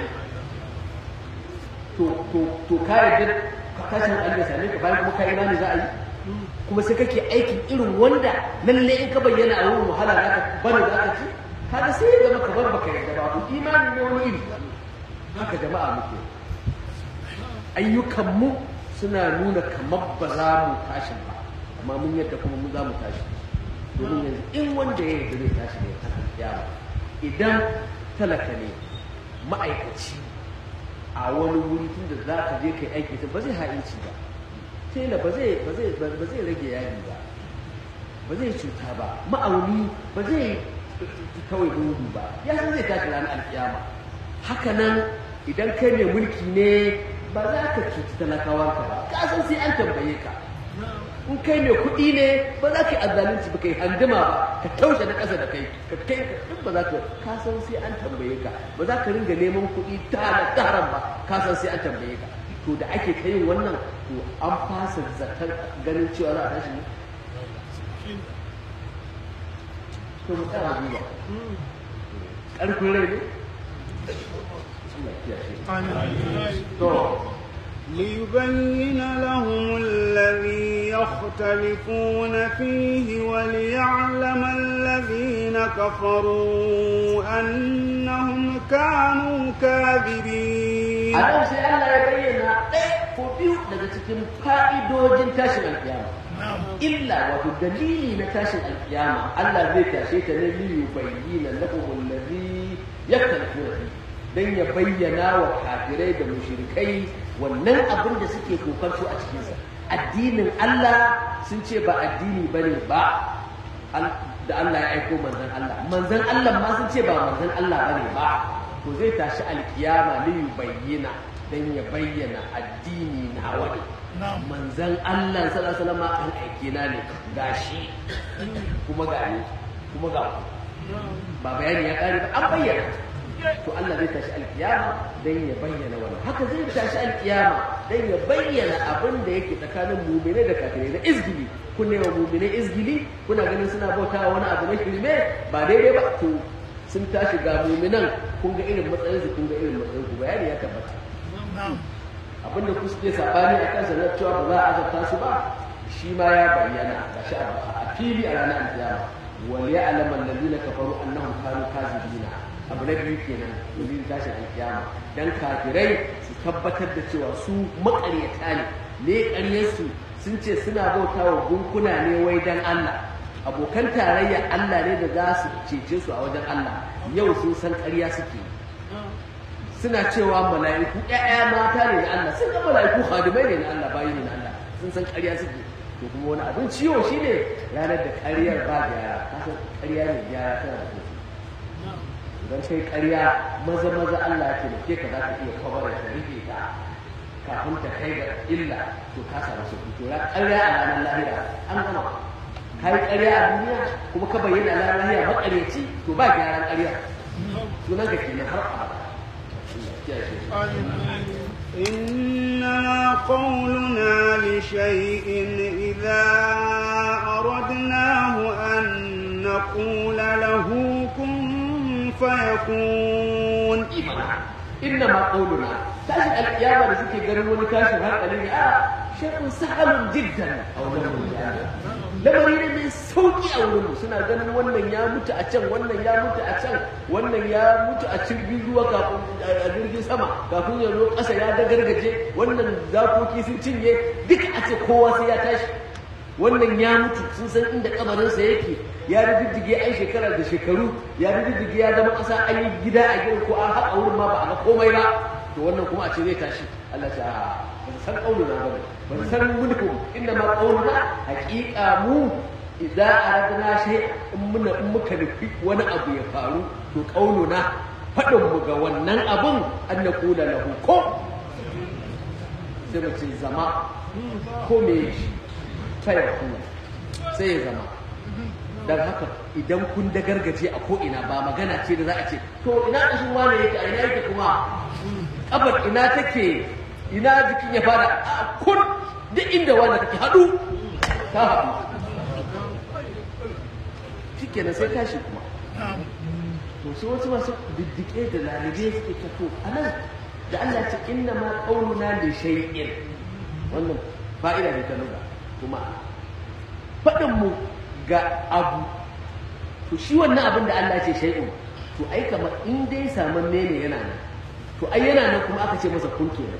to to to ka yarda tashin hankali sai ka bayan kuma ka imani za a yi kuma sai kake aikin irin wanda lalle in ka bayyana a wurin wahala za ka bani za ka ci kaga sai ya zama kamar baka yarda ba to imani ne wani iri haka jama'a muke ayyukanmu suna nuna kamar ba za mu tashi ba amma mun yadda kuma mu za mu tashi domin yanzu in wanda ya yarda zai tashi ne a kiyama idan talaka ne ma'aikaci a wani wuri tun da za ka je kai aiki ta ba zai ha'inci ba tela ba zai ba zai ba zai rage yaji ba ba zai cuta ba ma'auni ba zai kawai dudu ba ya san zai tashi ranar alkiyama haka nan idan kai mai mulki ne ba za ka cuci talakawanka ba ka san sai an tambaye ka in kai mai kuɗi ne ba za ka yi azzalunci ba kai handima ba ka taushe na ƙasa da kai ka kai ka duk ba za ka ka san sai an tambaye ka ba za ka ringa neman kuɗi ta haram ba ka san sai an tambaye ka to da ake ta yin wannan to an fasa zakar ganin cewa za a tashi ne to mu tsara duba ƙarfin rai ne Allah ya kiyaye to ليبين لهم الذي يختلفون فيه وليعلم الذين كفروا أنهم كانوا كاذبين. أنا سأل الله يبين فبيو daga cikin fa'idojin tashin alƙiyama illa wato dalili na tashin alƙiyama Allah zai tashe ta ne liyu bayyana lahum alladhi yaktalifuna fihi dan ya bayyana wa kafirai da mushrikai wannan abin da suke kokarsu a cikinsa addinin Allah sun ce ba addini bane ba da Allah ya aiko manzon Allah manzon Allah ma sun ce ba manzon Allah bane ba to zai tashi alkiyama li bayyana dan ya bayyana addini na wani manzon Allah sallallahu alaihi wasallam an aike na ne gashi kuma ga ni kuma ga ba bayani ya kare ba an bayyana to Allah zai tashi alkiyama dan ya bayyana wannan haka zai tashi alkiyama dan ya bayyana abin da yake tsakanin mu'mini da kafirai da izgili kun ne wa mu'mini izgili kuna ganin suna bautawa wani abu na shirme ba daidai ba to sun tashi ga mu'minan kun ga irin matsayin su kun ga irin matsayin ku bayani ya tabbata abin da ku suke sabani akan sa na cewa ba za a azabta su ba shi ma ya bayyana ga shi a fili a ranar alkiyama wal ya'lamu alladhina kafaru annahum kanu kazibina abu na biyu kenan domin tashin alkiyama dan kafirai su tabbatar da cewa su makaryata ne ne ƙaryarsu sun ce suna bauta wa gunkuna ne wai dan Allah abokan tarayya Allah ne da za su cece su a wajen Allah yau sun san ƙarya suke suna cewa mala'iku ƴaƴa mata ne na Allah sun ga mala'iku khadimai ne na Allah bayi ne na Allah sun san ƙarya suke to kuma wani abin ciwo shine ranar da ƙaryar ba gyara kasan ƙarya ne gyara tana da don kai ƙarya maza maza Allah ya taimake ka za ka iya kwabar da rike ta kafin ta kai ga illa to ka samu sauki to ra ƙarya a ranar lahira an gama ka yi ƙarya a duniya kuma ka bayyana a ranar lahira maƙaryaci to ba gyaran ƙarya sunan ka kenan har abada إنما قولنا لشيء إذا أردناه أن نقول له كن فيكون إن inna ma qauluna tashin alƙiyama da suke ganin wani tashin hankali ne a shay'un sahalun jiddan a wajen mutane lamari ne mai sauki a wurin suna ganin wannan ya mutu a can wannan ya mutu a can wannan ya mutu a cikin ruwa kafin a jirgin sama kafin ya zo ƙasa ya dagargaje wannan zakoki sun cinye duka a ce kowa sai ya tashi wannan ya mutu sun san inda kabarinsa yake ya riddige ai shekara da shekaru ya riddige ya zama ƙasa an yi gida a gidan ko an haƙa wurin ma ba a ga komai ba to wannan kuma a ce zai tashi Allah ta ba san ƙaununa ba ba san mulku inda ma ƙaununa haƙiƙa mu idan aradna shay in muna in muka nufi wani abu ya faru to ƙaununa faɗin mu ga wannan abun an na kula lahu ko sai mu ce zama ko me shi sai ya kuma sai ya zama dan haka idan kun da gargaje a ko'ina ba magana ce da za a ce to ina ƙashin wane yake a ina yake kuma ƙabar ina take ina jikin ya fara a kun duk inda wane take haɗu ta haɗu shi kenan sai tashi kuma to sai wasu masu diddike da lalibe suke tato a nan da Allah ce inna ma ƙaununa da shay'in wannan fa'ida ne ta nuna kuma faɗinmu ga abu to shi wannan abin da Allah ce shay'un to ai kamar in dai saman ne yana nan to ai yana nan kuma aka ce masa kun kenan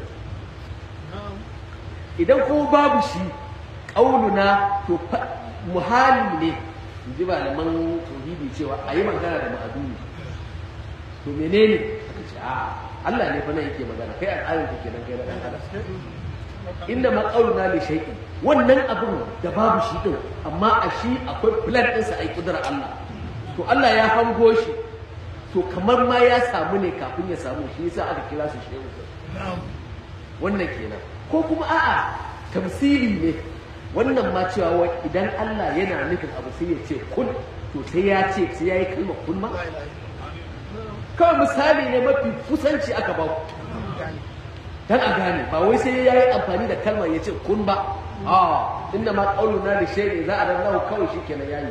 idan ko babu shi qauluna to muhali ne inji malaman tauhidi cewa ayi magana da ma'aduni to menene aka ce a Allah ne fa nan yake magana kai al'adar kake nan kai da dan adam inda ma qauluna li shay'in wannan abin da babu shi din amma a shi akwai plan ɗinsa a yi ƙudurar Allah to Allah ya hango shi to kamar ma ya samu ne kafin ya samu shi yasa aka kira su shehu wannan kenan ko kuma a'a tamsili ne wannan ma cewa idan Allah yana nufin abu sai ya ce kun to sai ya ce sai ya yi kalmar kun ma kawai misali ne mafi kusanci aka ba ku dan a gane ba wai sai ya yi amfani da kalmar ya ce kun ba a inda ma ƙaununa da shaidi za a rarrahu kawai shi kenan yayi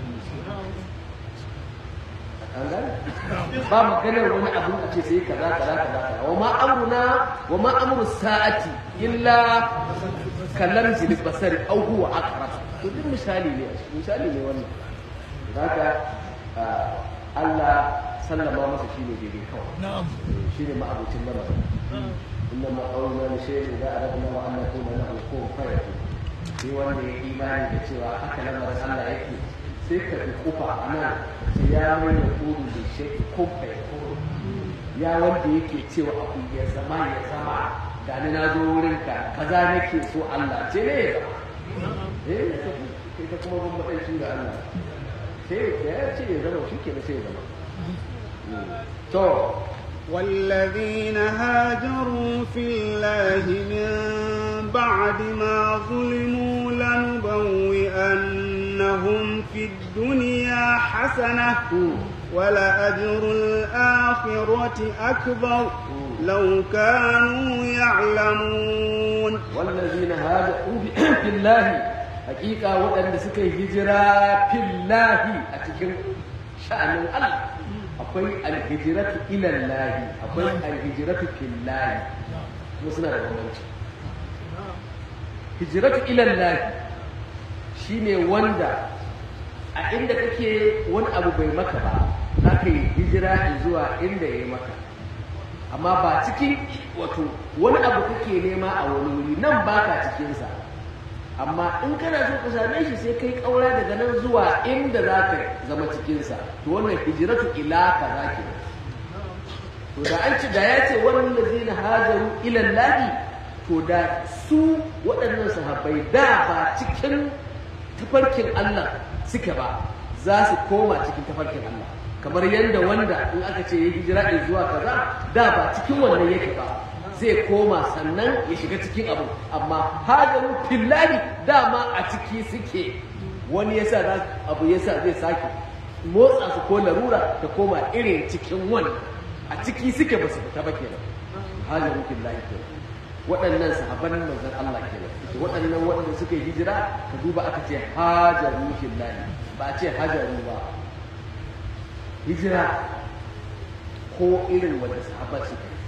an gane ba maganar wani abin a ce sai kaza kaza kaza wa ma amruna wa ma amru sa'ati illa kallam zil basari aw huwa aqrab to duk misali ne misali ne wannan zaka Allah sallama masa shine daidai kawai na'am shine ma'abucin lamarin إنما قولنا لشيء إذا أردنا وأن نكون له كون فيكون في wanda ya imani da cewa haka lamarin Allah yake sai ka fi kufa a nan sai ya mai da kudu da shi kun fayakun ya wanda yake cewa abu ya zama ya zama da ni na zo wurin ka kaza nake so Allah ce ne ya zama eh kai ka kuma ban matsayin shi da Allah sai ya ce ya zama shi ke sai ya zama to والذين هاجروا في الله من بعد ما ظلموا لنبوئنهم في الدنيا حسنة ولأجر الآخرة أكبر لو كانوا يعلمون والذين هاجروا في الله حقيقة وأن سكي هجرة في الله أتكلم شأن الله akwai alhijiratu ilan lahi akwai alhijiratu fillahi kuma suna da bambanci hijiratu ilan lahi shine wanda a inda kake wani abu bai maka ba za ka yi hijira zuwa inda ya yi maka amma ba cikin wato wani abu kake nema a wani wuri nan baka cikinsa amma in kana so ka same shi sai kai kaura daga nan zuwa inda za ka zama cikinsa to wannan hijiratu ila ka za ki to da an ci da ya ce wannan lazina hajaru ila lahi to da su waɗannan sahabbai da ba cikin tafarkin Allah suke ba za su koma cikin tafarkin Allah kamar yadda wanda in aka ce ya hijira zuwa kaza da ba cikin wannan yake ba zai koma sannan ya shiga cikin abu amma hajaru fillahi dama a ciki suke wani yasa abu yasa zai sake motsa su ko larura ta koma irin cikin wannan a ciki suke ba su fita ba kenan hajaru fillahi kenan waɗannan sahabban manzon Allah kenan waɗannan waɗanda suka yi hijira ka duba aka ce hajaru fillahi ba a ce hajaru ba hijira ko irin wanda sahabban suka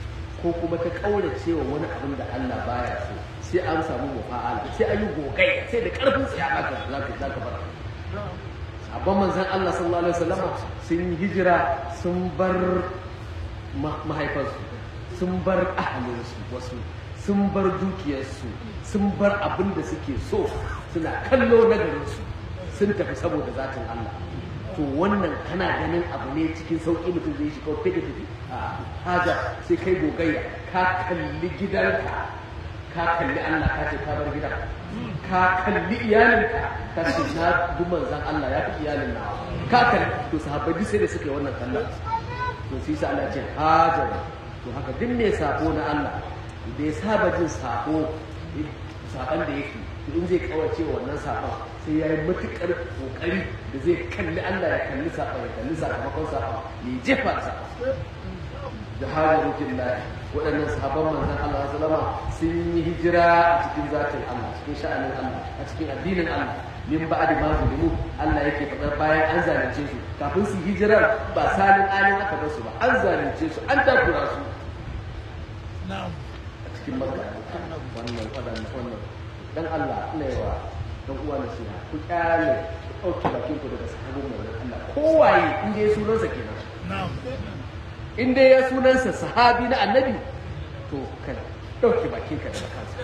ko kuma ta kaurace wa wani abin da Allah baya so sai an samu mufa'ala sai an yi gogai sai da karfin tsaya aka zaka zaka bar sabon manzon Allah sallallahu alaihi wasallam sun yi hijira sun bar mahaifarsu sun bar ahalinsu wasu sun bar dukiyarsu sun bar abin da suke so suna kallo na garinsu sun tafi saboda zatin Allah to wannan kana ganin abu ne cikin sauƙi mutum zai shi kawai fita tafi a haja sai kai gogayya ka kalli gidanka ka kalli Allah ka ce ka bar gida ka kalli iyalinka ka ce na bi manzon Allah ya fi iyalin nawa ka kalli to sahabbai sai da suka yi wannan kallon to sai sa Allah ce hajar to haka duk ne sako na Allah da ya saba jin sako saban da yake in zai kawace wannan sakon sai ya yi matuƙar ƙoƙari da zai kalli Allah ya kalli sakon ya kalli sakamakon sakon ya jefa sa da halin rukin lahi waɗannan sahabban manzon Allah sallama sun yi hijira a cikin zatin Allah cikin sha'anin Allah a cikin addinin Allah min ba'di ma zulimu Allah yake faɗar bayan an zalunce su kafin su hijirar ba salin alin aka bar su ba an zalunce su an takura su a cikin makka wannan waɗannan wannan dan Allah ina yawa dan uwa nasiha ku kyale ku ɗauki bakin ku daga sahabban manzon Allah kowaye in dai sunansa kenan in dai ya sunansa sahabi na annabi to kan ɗauki bakin ka daga kansa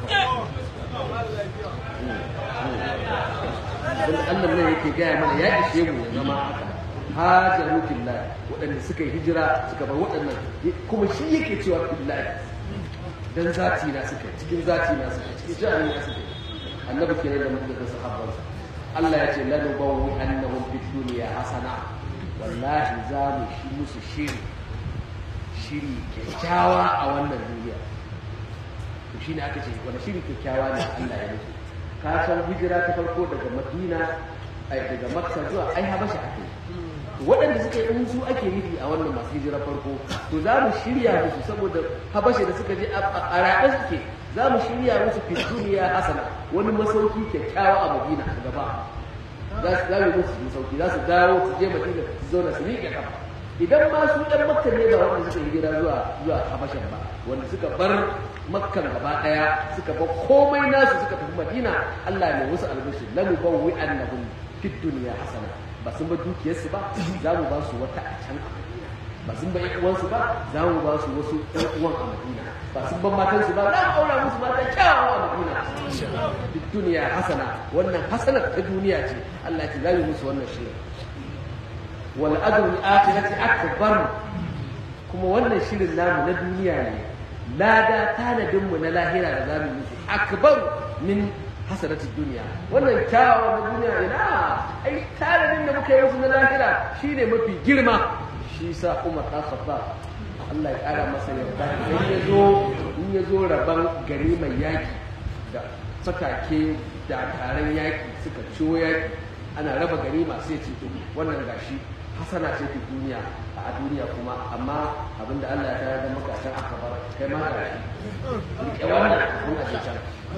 Allah ne yake gaya mana ya ishe mu ya zama haka hajaru billahi waɗanda suka yi hijira suka bar waɗannan kuma shi yake cewa billahi dan zati na suka cikin zati na suka cikin jami'i na suka annabi kenan da mutum da sahabbansa Allah ya ce lanu bawu annahum fid dunya hasana wallahi za mu shi musu shiri shiri kyakkyawa a wannan duniya to shine aka ce wani shiri kyakkyawa ne Allah ya nufi ka san hijira ta farko daga Madina ai daga Makka zuwa ai Habasha ake waɗanda suka yi su ake nufi a wannan masu hijira farko to za mu shirya musu saboda Habasha da suka je a raɗe suke za mu shirya musu fi duniya hasana wani masauki kyakkyawa a Madina a gaba za su zamu musu masauki za su dawo su je Madina su zauna su miƙe kafa idan ma su ɗan Makka ne ba wanda suka hijira zuwa zuwa Habashan ba wanda suka bar Makkan gaba ɗaya suka bar komai nasu suka tafi Madina Allah ne wasu albishi lamu bawwi annahum fid dunya hasana ba sun ba dukiyarsu ba za mu ba su wata a can a Madina ba sun ba ƴan uwansu ba za mu ba su wasu ƴan uwan a Madina ba sun ban matansu ba za mu aura musu mata kyawawa a Madina duk duniya hasana wannan hasanar ta duniya ce Allah ce za mu musu wannan shirin wal ajrul akhirati akbar kuma wannan shirin namu na duniya ne lada tanadin mu na lahira da zamu musu akbar min hasanati duniya wannan kyawawa na duniya ina ai tanadin da muka yi musu na lahira shine mafi girma shi sa Umar ta Khattab Allah ya ƙara masa yarda idan ya zo in ya zo rabon gari mai yaƙi da sakake da taron yaƙi suka ciwo yaƙi ana raba gari masu yace wannan gashi hasana ce ta duniya a duniya kuma amma abinda Allah ya tayar da maka can aka bar kai ma gashi rike wannan kun a can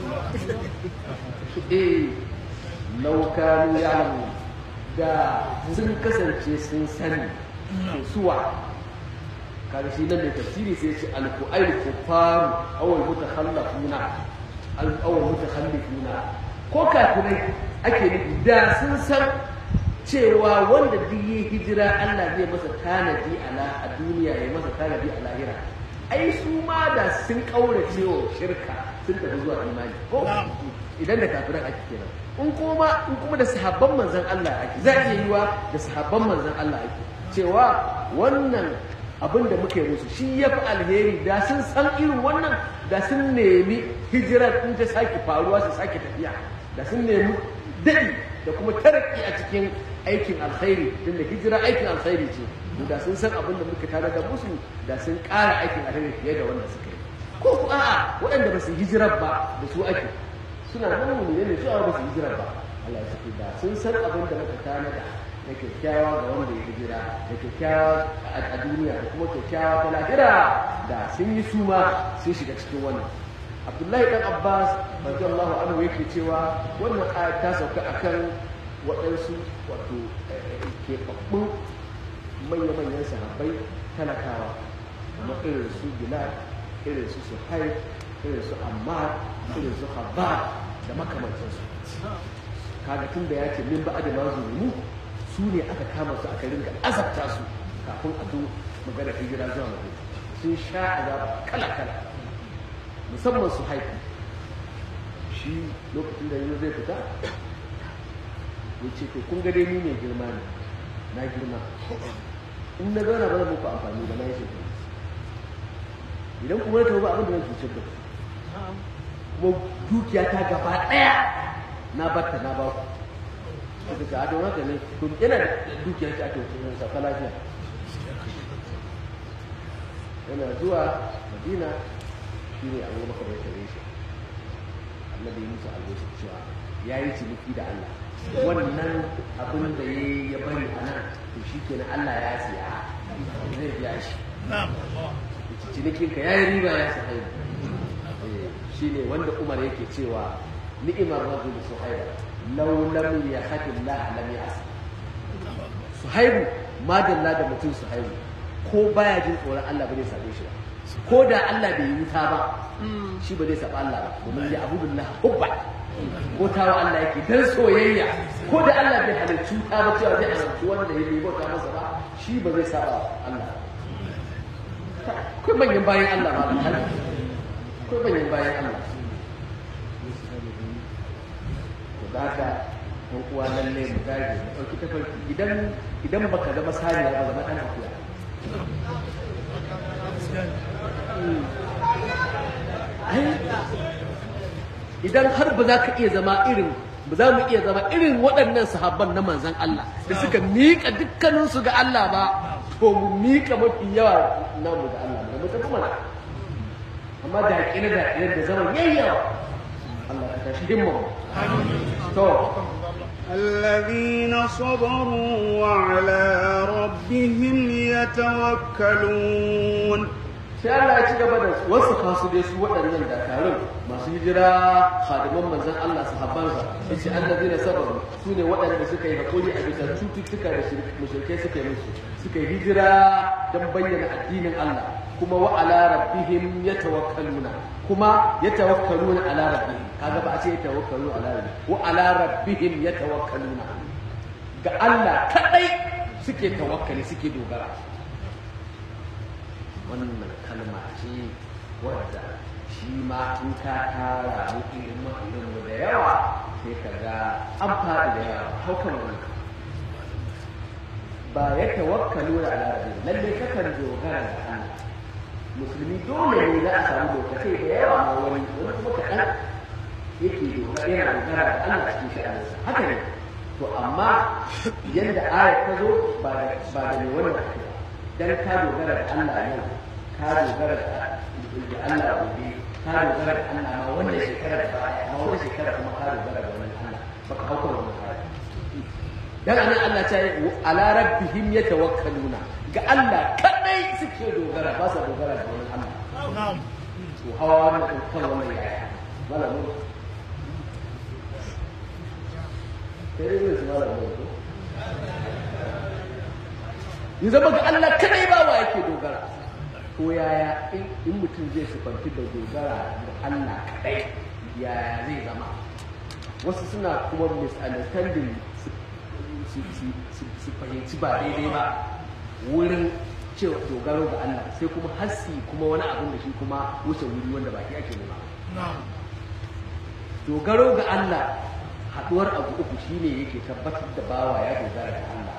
eh law kanu ya'lamu da sun kasance sun sani suwa kaga shi nan mai tafsiri sai ce al-qu'ayl kuffar awal mutakhallafuna al-awal mutakhallifuna ko kafirai ake nufi da sun san cewa wanda duk yi hijira Allah zai masa tanadi a duniya ya masa tanadi a lahira ai su ma da sun kaurace wa shirka sun tafi zuwa imani ko idan da kafirai ake kenan in kuma in kuma da sahabban manzon Allah ake za iya yiwa da sahabban manzon Allah ake cewa wannan abin da muke musu shi ya fi alheri da sun san irin wannan da sun nemi hijirar in ta sake faruwa su sake tafiya da sun nemi daɗi da kuma taraki a cikin aikin alkhairi tun da hijira aikin alkhairi ce da sun san abin da muka tare da musu da sun ƙara aikin alkhairi fiye da wanda suka yi ko ku a'a waɗanda ba su hijirar ba da su ake suna nan mu ne su ba su hijirar ba Allah ya saki da sun san abin da muka tare da da kyakkyawa ga wanda ya hijira da kyakkyawa a duniya da kuma kyakkyawa ta lahira da sun yi suma sun shiga cikin wannan Abdullahi dan Abbas radiyallahu anhu yake cewa wannan ayat ta sauka akan waɗansu wato keɓaɓɓun manya-manyan sahabbai talakawa kamar irin su Bilal irin su Suhaib irin su Ammar irin su Habbar da makamantansu kaga tun da ya ce min ba da ma zulumu su ne aka kama su aka ringa azabta su kafin a zo magana hijira zuwa Madina sun sha azaba kala kala musamman su haifi shi lokacin da yanzu zai fita ya ce to kun ga dai ni mai girma ne na girma in na zauna ba zan muku amfani da na yi shekaru idan kuma na tafi ba abin da zan cutar da ku kuma dukiya ta gaba ɗaya na batta na ba ku daga a don haka ne to yana da dukiyar ta ake wasu sauka lafiya yana zuwa Madina shi ne abu maka bai tare shi annabi ya musu alwashi cewa ya yi ciniki da Allah wannan abin da ya bari a nan to shi kenan Allah ya siya zai biya shi cinikinka ya yi riba ya sahaib shi ne wanda Umar yake cewa ni'imar rajul suhaib law lam yakhati Allah lam ya'si suhaib madalla da mutum suhaib ko baya jin tsoron Allah ba zai sabe shi ba ko da Allah bai yi wuta ba shi ba zai saba Allah ba domin ya abu billah hubba ko tawa Allah yake dan soyayya ko da Allah bai halarci wuta ba cewa zai halarci wanda ya bai bauta masa ba shi ba zai saba Allah kai manyan bayan Allah ba kai kai manyan bayan Allah to da haka ko kuwa lalle mu dage mu dauki tafarki idan idan baka zama saniya ba zama dan akuya idan har ba za ka iya zama irin ba za mu iya zama irin waɗannan sahabban na manzan Allah da suka miƙa dukkaninsu ga Allah ba to mu miƙa mafi yawa namu ga Allah da mutum mana amma da haƙina da haƙina da zaman yayyawa Allah ka tashi himma to الذين صبروا وعلى ربهم يتوكلون sai Allah ya ci gaba da wasu kasu dai su waɗannan dakarun masu hijira khadiman manzon Allah sahabbansa yace allazina sabaru su ne waɗanda suka yi hakuri a bisa cututtuka da mushrikai suka yi musu suka yi hijira don bayyana addinin Allah kuma wa ala rabbihim yatawakkaluna kuma yatawakkaluna ala rabbihim kaga ba a ce yatawakkaluna ala rabbihim wa ala rabbihim yatawakkaluna ga Allah kadai suke tawakkali suke dogara wannan kalma ce wadda shi ma in ka tara ilimin ilimin da yawa sai ka ga an faɗi da yawa haukan wani ba ya tawakkalu da alarabi lalle kakan dogara da Allah musulmi dole ne za a samu lokacin da yawa ma wani wani kuma kaɗan yake dogara yana dogara da Allah cikin sha'aninsa haka ne to amma yadda ayat ta zo ba da mai wannan ake dan ka dogara da Allah yau ka dogara da Allah gobe ka dogara da Allah ma wannan shekara da baya ma wannan shekara kuma ka dogara da wannan Allah baka hauka wannan ayat dan anan Allah ta yi ala rabbihim yatawakkaluna ga Allah kadai suke dogara ba sa dogara da wannan Allah na'am to hawa wannan kan wannan yaya malamu sai ne su malamu ya zama ga Allah kadai ba wa yake dogara ko yaya in mutum zai sufanci da dogara da Allah kadai yaya zai zama wasu suna kuma misunderstanding su fahimci ba daidai ba wurin cewa dogaro ga Allah sai kuma hassi kuma wani abin da shi kuma wuce wuri wanda baki ake nema dogaro ga Allah haduwar abu uku shine yake tabbatar da bawa ya dogara da Allah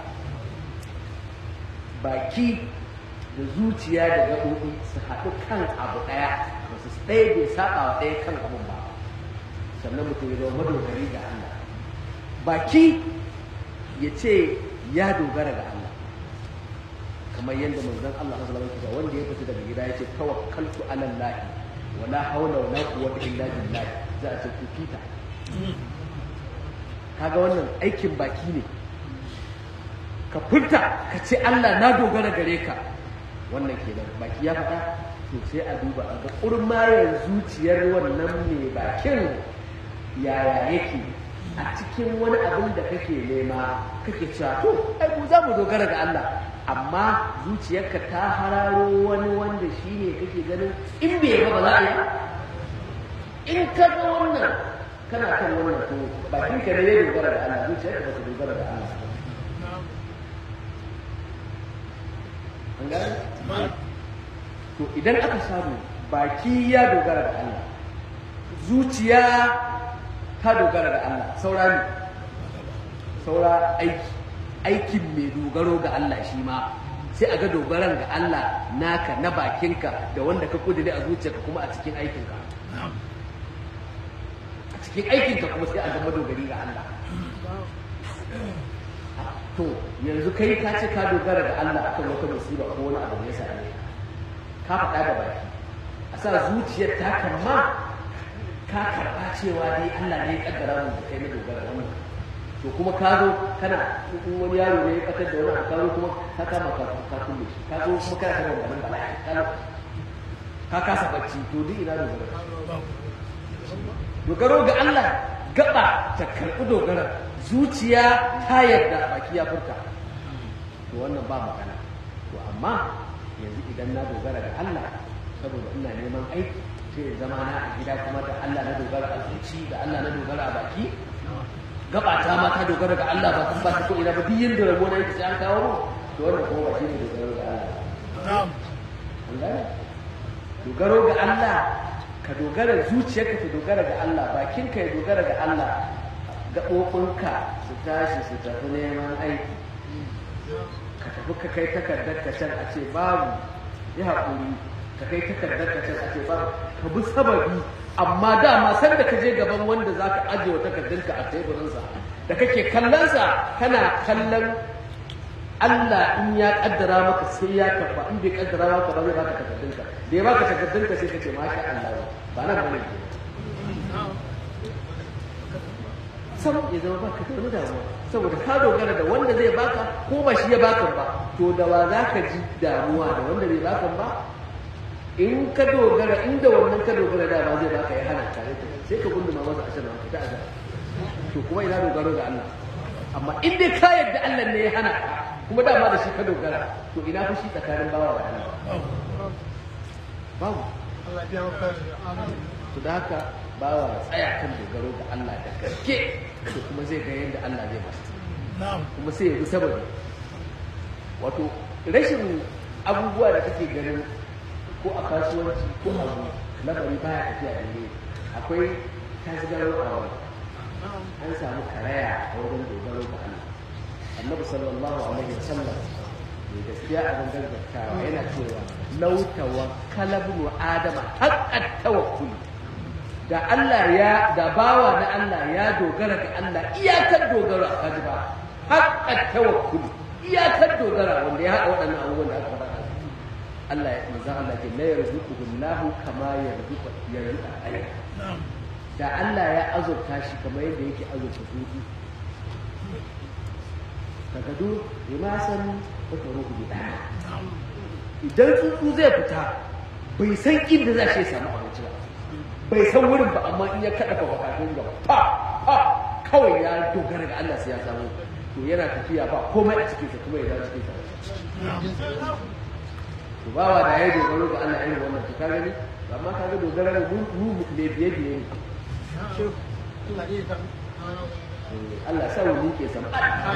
baki da zuciya da gaɓoɓi su haɗu kan abu ɗaya ba su ɗaya bai saɓa wa ɗaya kan abun ba sannan mutum ya zama madogari ga Allah baki ya ce ya dogara ga Allah kamar yadda manzon Allah sallallahu alaihi wasallam wanda ya fita daga gida ya ce tawakkaltu ala Allah wala hawla wala quwwata illa billah za a ce kufita kaga wannan aikin baki ne ka furta ka ce Allah na dogara gare ka wannan kenan baki ya faɗa to sai a duba a ga kurmayar zuciyar wannan mai bakin yaya yake a cikin wani abin da kake nema kake cewa to ai mu za mu dogara ga Allah amma zuciyarka ta hararo wani wanda shi ne kake ganin in bai ba ba za a yi in ka ga wannan kana kan wannan to bakin ka ne ya dogara da Allah zuciyarka ba ta dogara da Allah an gane to idan aka samu baki ya dogara da Allah zuciya ta dogara da Allah saura ne saura aiki aikin mai dogaro ga Allah shi ma sai a ga dogaran ga Allah naka na bakinka da wanda ka kudure a zuciyarka kuma a cikin aikinka a cikin aikinka kuma sai a ga madogari ga Allah to yanzu kai ka ce ka dogara da Allah akan wata musiba ko wani abu da ya same ka faɗa da baki a sa zuciyar ta kama ka karɓa cewa dai Allah ne ya kaddara mu da kai na dogara wannan to kuma ka zo kana in wani yaro ne ya fatar da wani abu ka zo kuma ka kama ka ka kulle shi ka zo kuma kana kana wannan bala'i ka kasa bacci to duk ina dogara dogaro ga Allah gaba ta karɓi dogara zuciya ta yarda baki ya furta to wannan ba magana to amma yanzu idan na dogara ga Allah saboda ina neman aiki sai zama na a gida kuma da Allah na dogara a zuci da Allah na dogara a baki gaba ta ma ta dogara ga Allah ba kun ba ta ko ina ba duk yanda rabo na yake sai an kawo to wannan kuma ba shi ne dogaro ga Allah na'am Allah dogaro ga Allah ka dogara zuciyarka ta dogara ga Allah bakinka ya dogara ga Allah gaɓoɓinka su tashi su tafi neman aiki ka tafi ka kai takardar ka can a ce babu ya haƙuri ka kai takardar ka can a ce babu ka bi sababi amma dama san da ka je gaban wanda za ka ajiye wa takardunka a teburinsa da kake kallonsa kana kallon Allah in ya kaddara maka sai ya karba in bai kaddara maka ba zai baka takardunka da ya baka takardunka sai ka ce masha Allah ba nan bane ke sam ya zama baka da wani damuwa saboda ka dogara da wanda zai baka ko ba shi ya baka ba to da wa za ka ji damuwa da wanda bai baka ba in ka dogara inda wannan ka dogara da ba zai baka ya hana tare da sai ka gunduma masa ashirin ka ta azaba to kuma ina dogaro ga Allah amma in dai ka yarda Allah ne ya hana ka kuma dama da shi ka dogara to ina fushi tsakanin bawa da Allah babu Allah ya maka amin to da haka bawa tsaya kan dogaro ga Allah da gaske to kuma zai ga yadda Allah zai masa na'am kuma sai ya bi saboda wato rashin abubuwa da kake ganin ko a kasuwanci ko a abu labari baya tafiya da ne akwai tasgaro a wani an samu karaya a wajen dogaro ga Allah annabi sallallahu alaihi wasallam ne gaskiya a gangar zakkawa yana cewa law tawakkala ibnu adama haqqat tawakkul da Allah ya da bawa na Allah ya dogara ga Allah iyakar dogara a kaji ba haqqat tawakkul iyakar dogara wanda ya haɗa waɗannan abubuwan da aka faɗa Allah ya manzo Allah ke la yarzuquhu Allahu kama yarzuqu yarzuqu ayya da Allah ya azurta shi kamar yadda yake azurta tsuntsu daga duk rimasan wata ruhu bi daya idan tsuntsu zai fita bai san inda za shi samu abinci ba bai san wurin ba amma in ya kada fa bakatun gaba fa fa kawai ya dogara ga Allah sai ya samu to yana tafiya ba komai a cikin sa kuma ya dawo cikin sa to bawa da ya dogaro ga Allah irin wannan to ka gani amma ka ga dogara ga mu mu ne biye biye ne Allah sa wani ke sama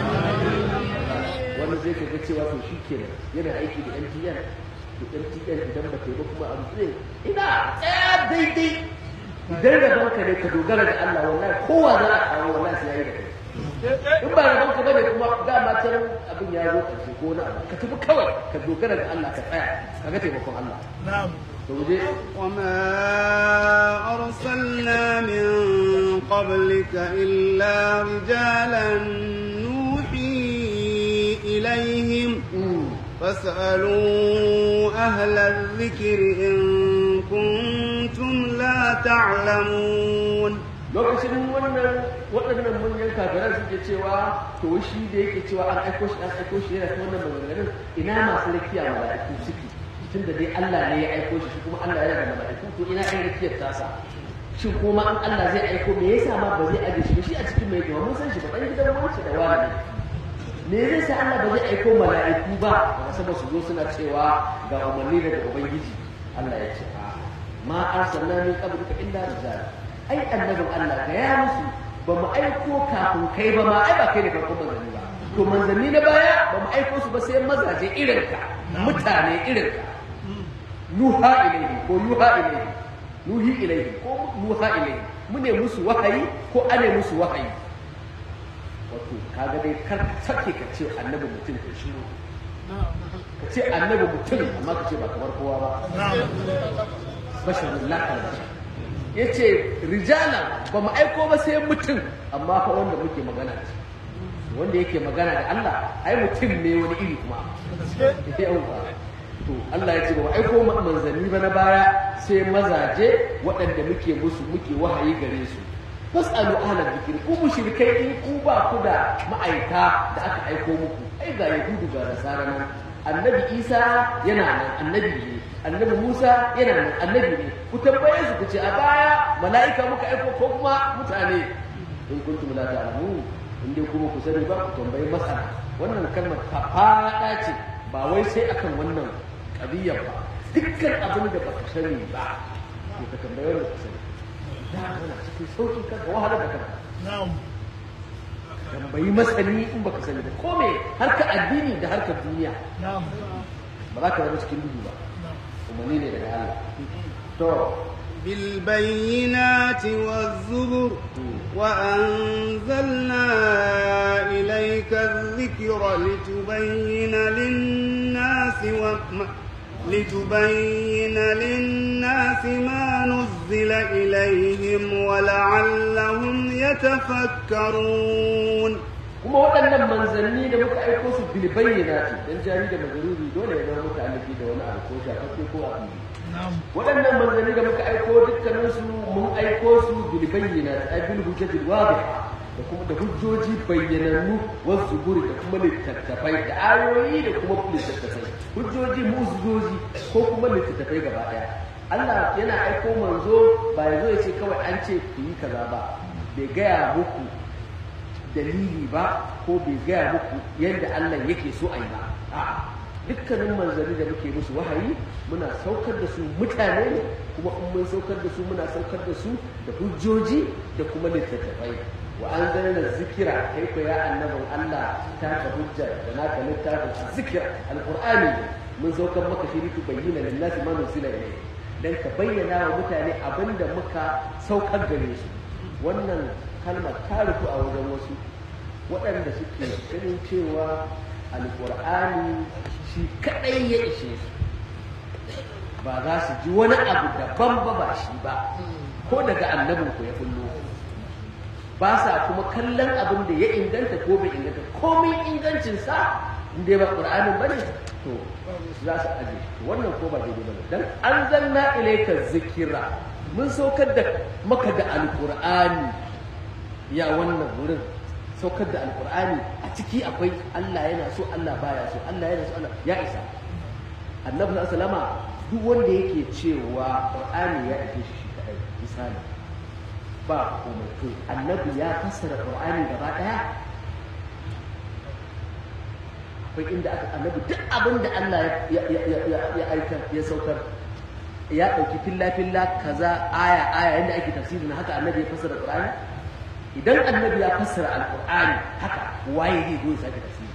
wani zai kaga cewa to shi kenan yana aiki da M T N to M T N idan ba kai ba kuma abu zai ina tsaya daidai idan da banka ne ka dogara da Allah wallahi kowa za a kawo wallahi sai yayi da kai in ba da banka bane kuma dama can abin ya zo karshe ko na abu ka tafi kawai ka dogara da Allah ka tsaya kaga taimakon Allah na'am وما أرسلنا من قبلك إلا رجالا نوحي إليهم فاسألوا أهل الذكر إن كنتم لا تعلمون lokacin wannan waɗannan manyan kafiran suke cewa to shi da yake cewa an aiko shi an aiko shi yana ta wannan maganganun ina masu rakiya mala'iku suke tun da dai Allah ne ya aiko shi kuma Allah yana da mala'iku to ina ɗan rakiyar tasa shin kuma an Allah zai aiko me yasa ma ba zai aje shi ba shi a cikin mai gaba mun san shi ba ɗan gidan wanci da wani me zai sa Allah ba zai aiko mala'iku ba daga sama su zo suna cewa ga umarni daga ubangiji Allah ya ce a ma arsalna min qablika illa rijal ai annabin Allah ga ya musu ba mu aiko kafin kai ba ma ai ba kai ne farkon manzanni ba to manzanni na baya ba mu aiko su ba sai mazaje irin ka mutane irin ka nuha ilaihi ko yuha ilaihi nuhi ilaihi ko nuha ilaihi mu ne musu wahayi ko ane musu wahayi wato kaga dai kar sake ka ce annabi mutum ka shiru ka ce annabi mutum amma ka ce ba kamar kowa ba basharun lakal bashar yace rijala ba mu aiko ba sai mutum amma fa wanda muke magana da shi wanda yake magana da Allah ai mutum ne wani iri kuma yawa to Allah ya ce ba mu aiko manzanni ba na baya sai mazaje waɗanda muke musu muke wahayi gare su fasalu ahla dhikri ku mushrikai in ku ba ku da ma'aika da aka aiko muku ai ga yahudu ga nasara nan annabi Isa yana nan annabi ne annabi Musa yana nan annabi ne ku tambaye su ku ce a baya mala'ika muka aiko ko kuma mutane in kuntum la ta'lamun in dai kuma ku sani ba ku tambayi masana wannan kalmar fada ce ba wai sai akan wannan qadiyya ba dukkan abin da baka sani ba ko ka tambaye wanda ka sani da kana cikin sauki kanka wahalar da kanka na'am tambayi masani in baka sani ba ko me harka addini da harkar duniya na'am ba za ka zama cikin duhu ba umarni ne daga Allah to بالبينات والزبر وأنزلنا إليك الذكر لتبين للناس وما لتبين للناس ما نزل إليهم ولعلهم يتفكرون kuma waɗannan manzanni da muka aiko su bil bayyinati dan jari da magaruri dole ya zama muka alifi da wani abu ko shafafe ko a fili waɗannan manzanni da muka aiko dukkanin su mun aiko su bil bayyinati ay bil hujjatil wadih da kuma da hujjoji bayyanannu wasu zuburi da kuma littattafai da ayoyi da kuma littattafai hujjoji mu'jizoji ko kuma littattafai gaba daya Allah yana aiko manzo ba ya zo ya ce kawai an ce ku yi kaza ba bai gaya muku dalili ba ko bai gaya muku yadda Allah yake so a yi ba a'a dukkanin manzanni da muke musu wahayi muna saukar da su mutane ne kuma in mun saukar da su muna saukar da su da hujjoji da kuma littattafai wa an zana zikira kai ko ya annabin Allah ta ka hujja da naka littafin zikira alqur'ani mun saukar maka shi ku bayyana lin nasi ma nusila ilayhi dan ka bayyana wa mutane abinda muka saukar gare su wannan kalmar ta rufu a wajen wasu waɗanda suke ganin cewa alƙur'ani shi kaɗai ya ishe su ba za su ji wani abu daban ba ba shi ba ko daga annabin ku ya kullo ba sa kuma kallon abin da ya inganta ko bai inganta komai ingancinsa inda ba ƙur'anin ba ne to za su aje wannan ko ba daidai ba ne dan an zanna ilaika zikira mun saukar da maka da alƙur'ani ya wannan wurin saukar da alkur'ani a ciki akwai Allah yana so Allah baya so Allah yana so Allah ya isa annabi sallama duk wanda yake cewa qur'ani ya ake shi shi kadai misali ba komai to annabi ya fassara qur'ani gaba daya akwai inda aka annabi duk abin da Allah ya ya ya ya aika ya saukar ya dauki filla filla kaza aya aya inda ake tafsirin haka annabi ya fassara qur'ani idan annabi ya fassara alqur'ani haka waye zai zo ya sake tafsiri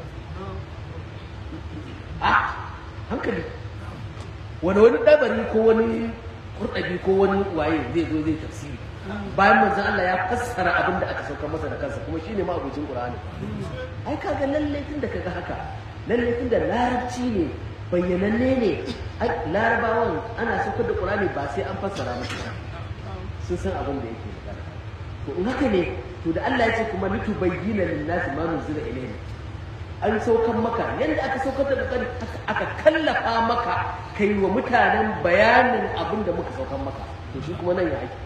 a hankali wani wani dabari ko wani kurdabi ko wani waye zai zo zai tafsiri bayan manzon Allah ya fassara abin da aka sauka masa da kansa kuma shine ma abocin qur'ani ai kaga lalle tun da kaga haka lalle tun da larabci ne bayyananne ne ai larabawan ana saukar da qur'ani ba sai an fassara masa sun san abin da yake to in haka ne to da Allah ya ce kuma litu bayyana lin-nasi ma nuzila ilayhi an saukar maka yanda aka saukar da kan aka kallafa maka kai wa mutanen bayanin abin da muka saukar maka to shi kuma nan ya aiki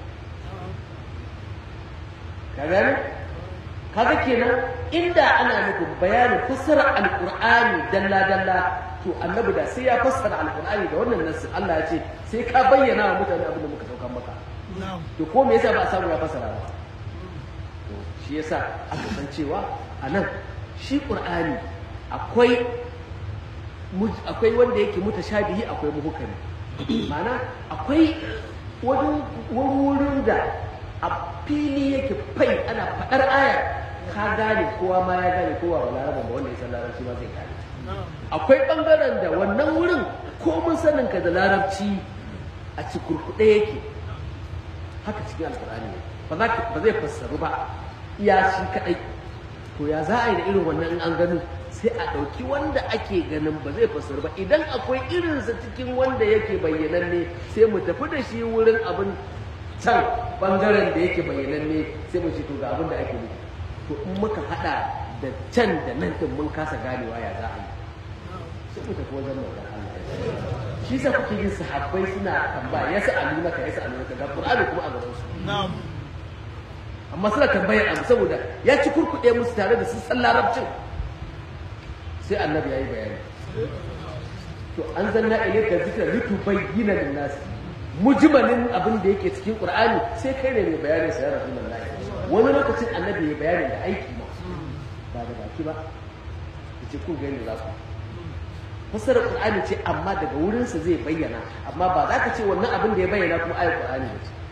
kaga ne kaga kenan inda ana nufin bayanin fassara alqur'ani dalla dalla to annabi da sai ya fassara alqur'ani da wannan nasu Allah ya ce sai ka bayyana wa mutane abin da muka saukar maka to ko me yasa ba a samu ya fassara ba shi yasa aka san cewa a nan shi qur'ani akwai akwai wanda yake mutashabihi akwai muhkami ma'ana akwai wani wurin da a fili yake fai ana faɗar aya ka gane kowa ma ya gane kowa ba laraba ba wanda ya san larabci ma zai gane akwai ɓangaren da wannan wurin ko mun sanin ka da larabci a cikurkuɗe yake haka cikin alkur'ani ba za ba zai fassaru ba iya shi kaɗai to ya za a yi da irin wannan an gano sai a ɗauki wanda ake ganin ba zai fassaru ba idan akwai irinsa cikin wanda yake bayyananne sai mu tafi da shi wurin abin can ɓangaren da yake bayyananne sai mu ce to ga abin da ake nufi to in muka haɗa da can da nan ɗin mun kasa ganewa ya za a yi sai mu tafi wajen mai Allah shi sa kuke yin sahabbai suna tambaya ya sa alu maka ya sa alu maka ga Qur'ani kuma a gaban su amma suna tambayar abu saboda ya ci kurkuɗe musu tare da sun san larabcin sai annabi ya yi bayani to an zanna ilayka zikra litubayyana lin-nas mujmalin abin da yake cikin Qur'ani sai kai ne mai bayanin sa ya Rasulullahi wani lokacin annabi ya bayani da aiki ma ba da baki ba yace kun ga yadda za ku fassarar Qur'ani ce amma daga wurinsa zai bayyana amma ba za ka ce wannan abin da ya bayyana kuma ayar Qur'ani ne ce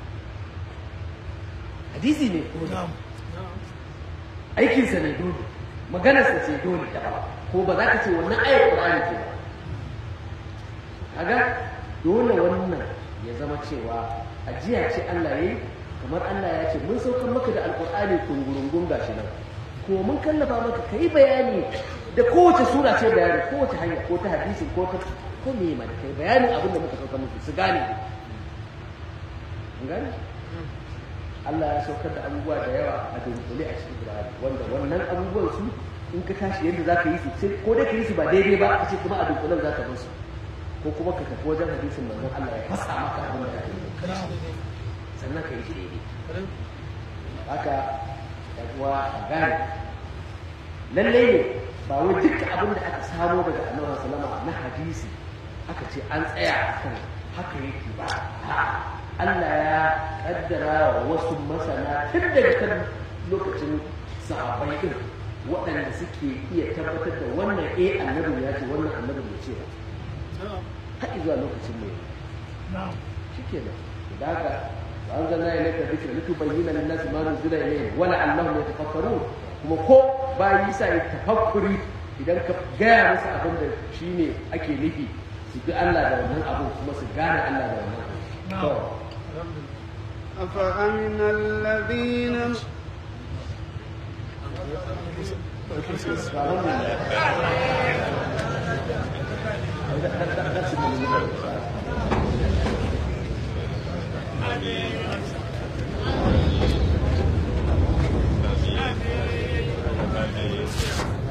hadisi ne aikinsa ne dole maganarsa ce dole ta ba ko ba za ka ce wannan ayar Qur'ani ce ba kaga dole wannan ya zama cewa ajiya ce Allah yayi kamar Allah ya ce mun saukar maka da alqur'ani kungurungun gashi nan ko mun kallafa maka kai bayani da kowace sura ce bayani kowace hanya ko ta hadisi ko ta ko me ma kai bayanin abin da muka saukar muku su gane gane Allah ya saukar da abubuwa da yawa a dunkule a cikin Qur'ani wanda wannan abubuwan su in ka tashi yadda za ka yi su sai ko dai ka yi su ba daidai ba kace kuma a dunkulen za ka bar su ko kuma ka tafi wajen hadisin manzon Allah ya fasa maka abin da kake sannan ka yi shi daidai haka ya kuwa a gane lallai ne ba wai duk abin da aka samo daga annabi sallama na hadisi aka ce an tsaya akan haka yake ba Allah ya kaddara wa wasu masana tun daga kan lokacin sahabbai din waɗanda suke iya tabbatar da wannan eh annabi ya ce wannan annabi bai ce ba har zuwa lokacin ne shikenan da haka an zanna ilayka dhikra litubayyana lin-nasi ma nuzila ilayhim wa la'allahum yatafakkarun kuma ko bayi sa yi tafakkuri idan ka gaya musu abin da shine ake nufi su bi Allah da wannan abin kuma su gane Allah da wannan abin أفأمن الذين Amin.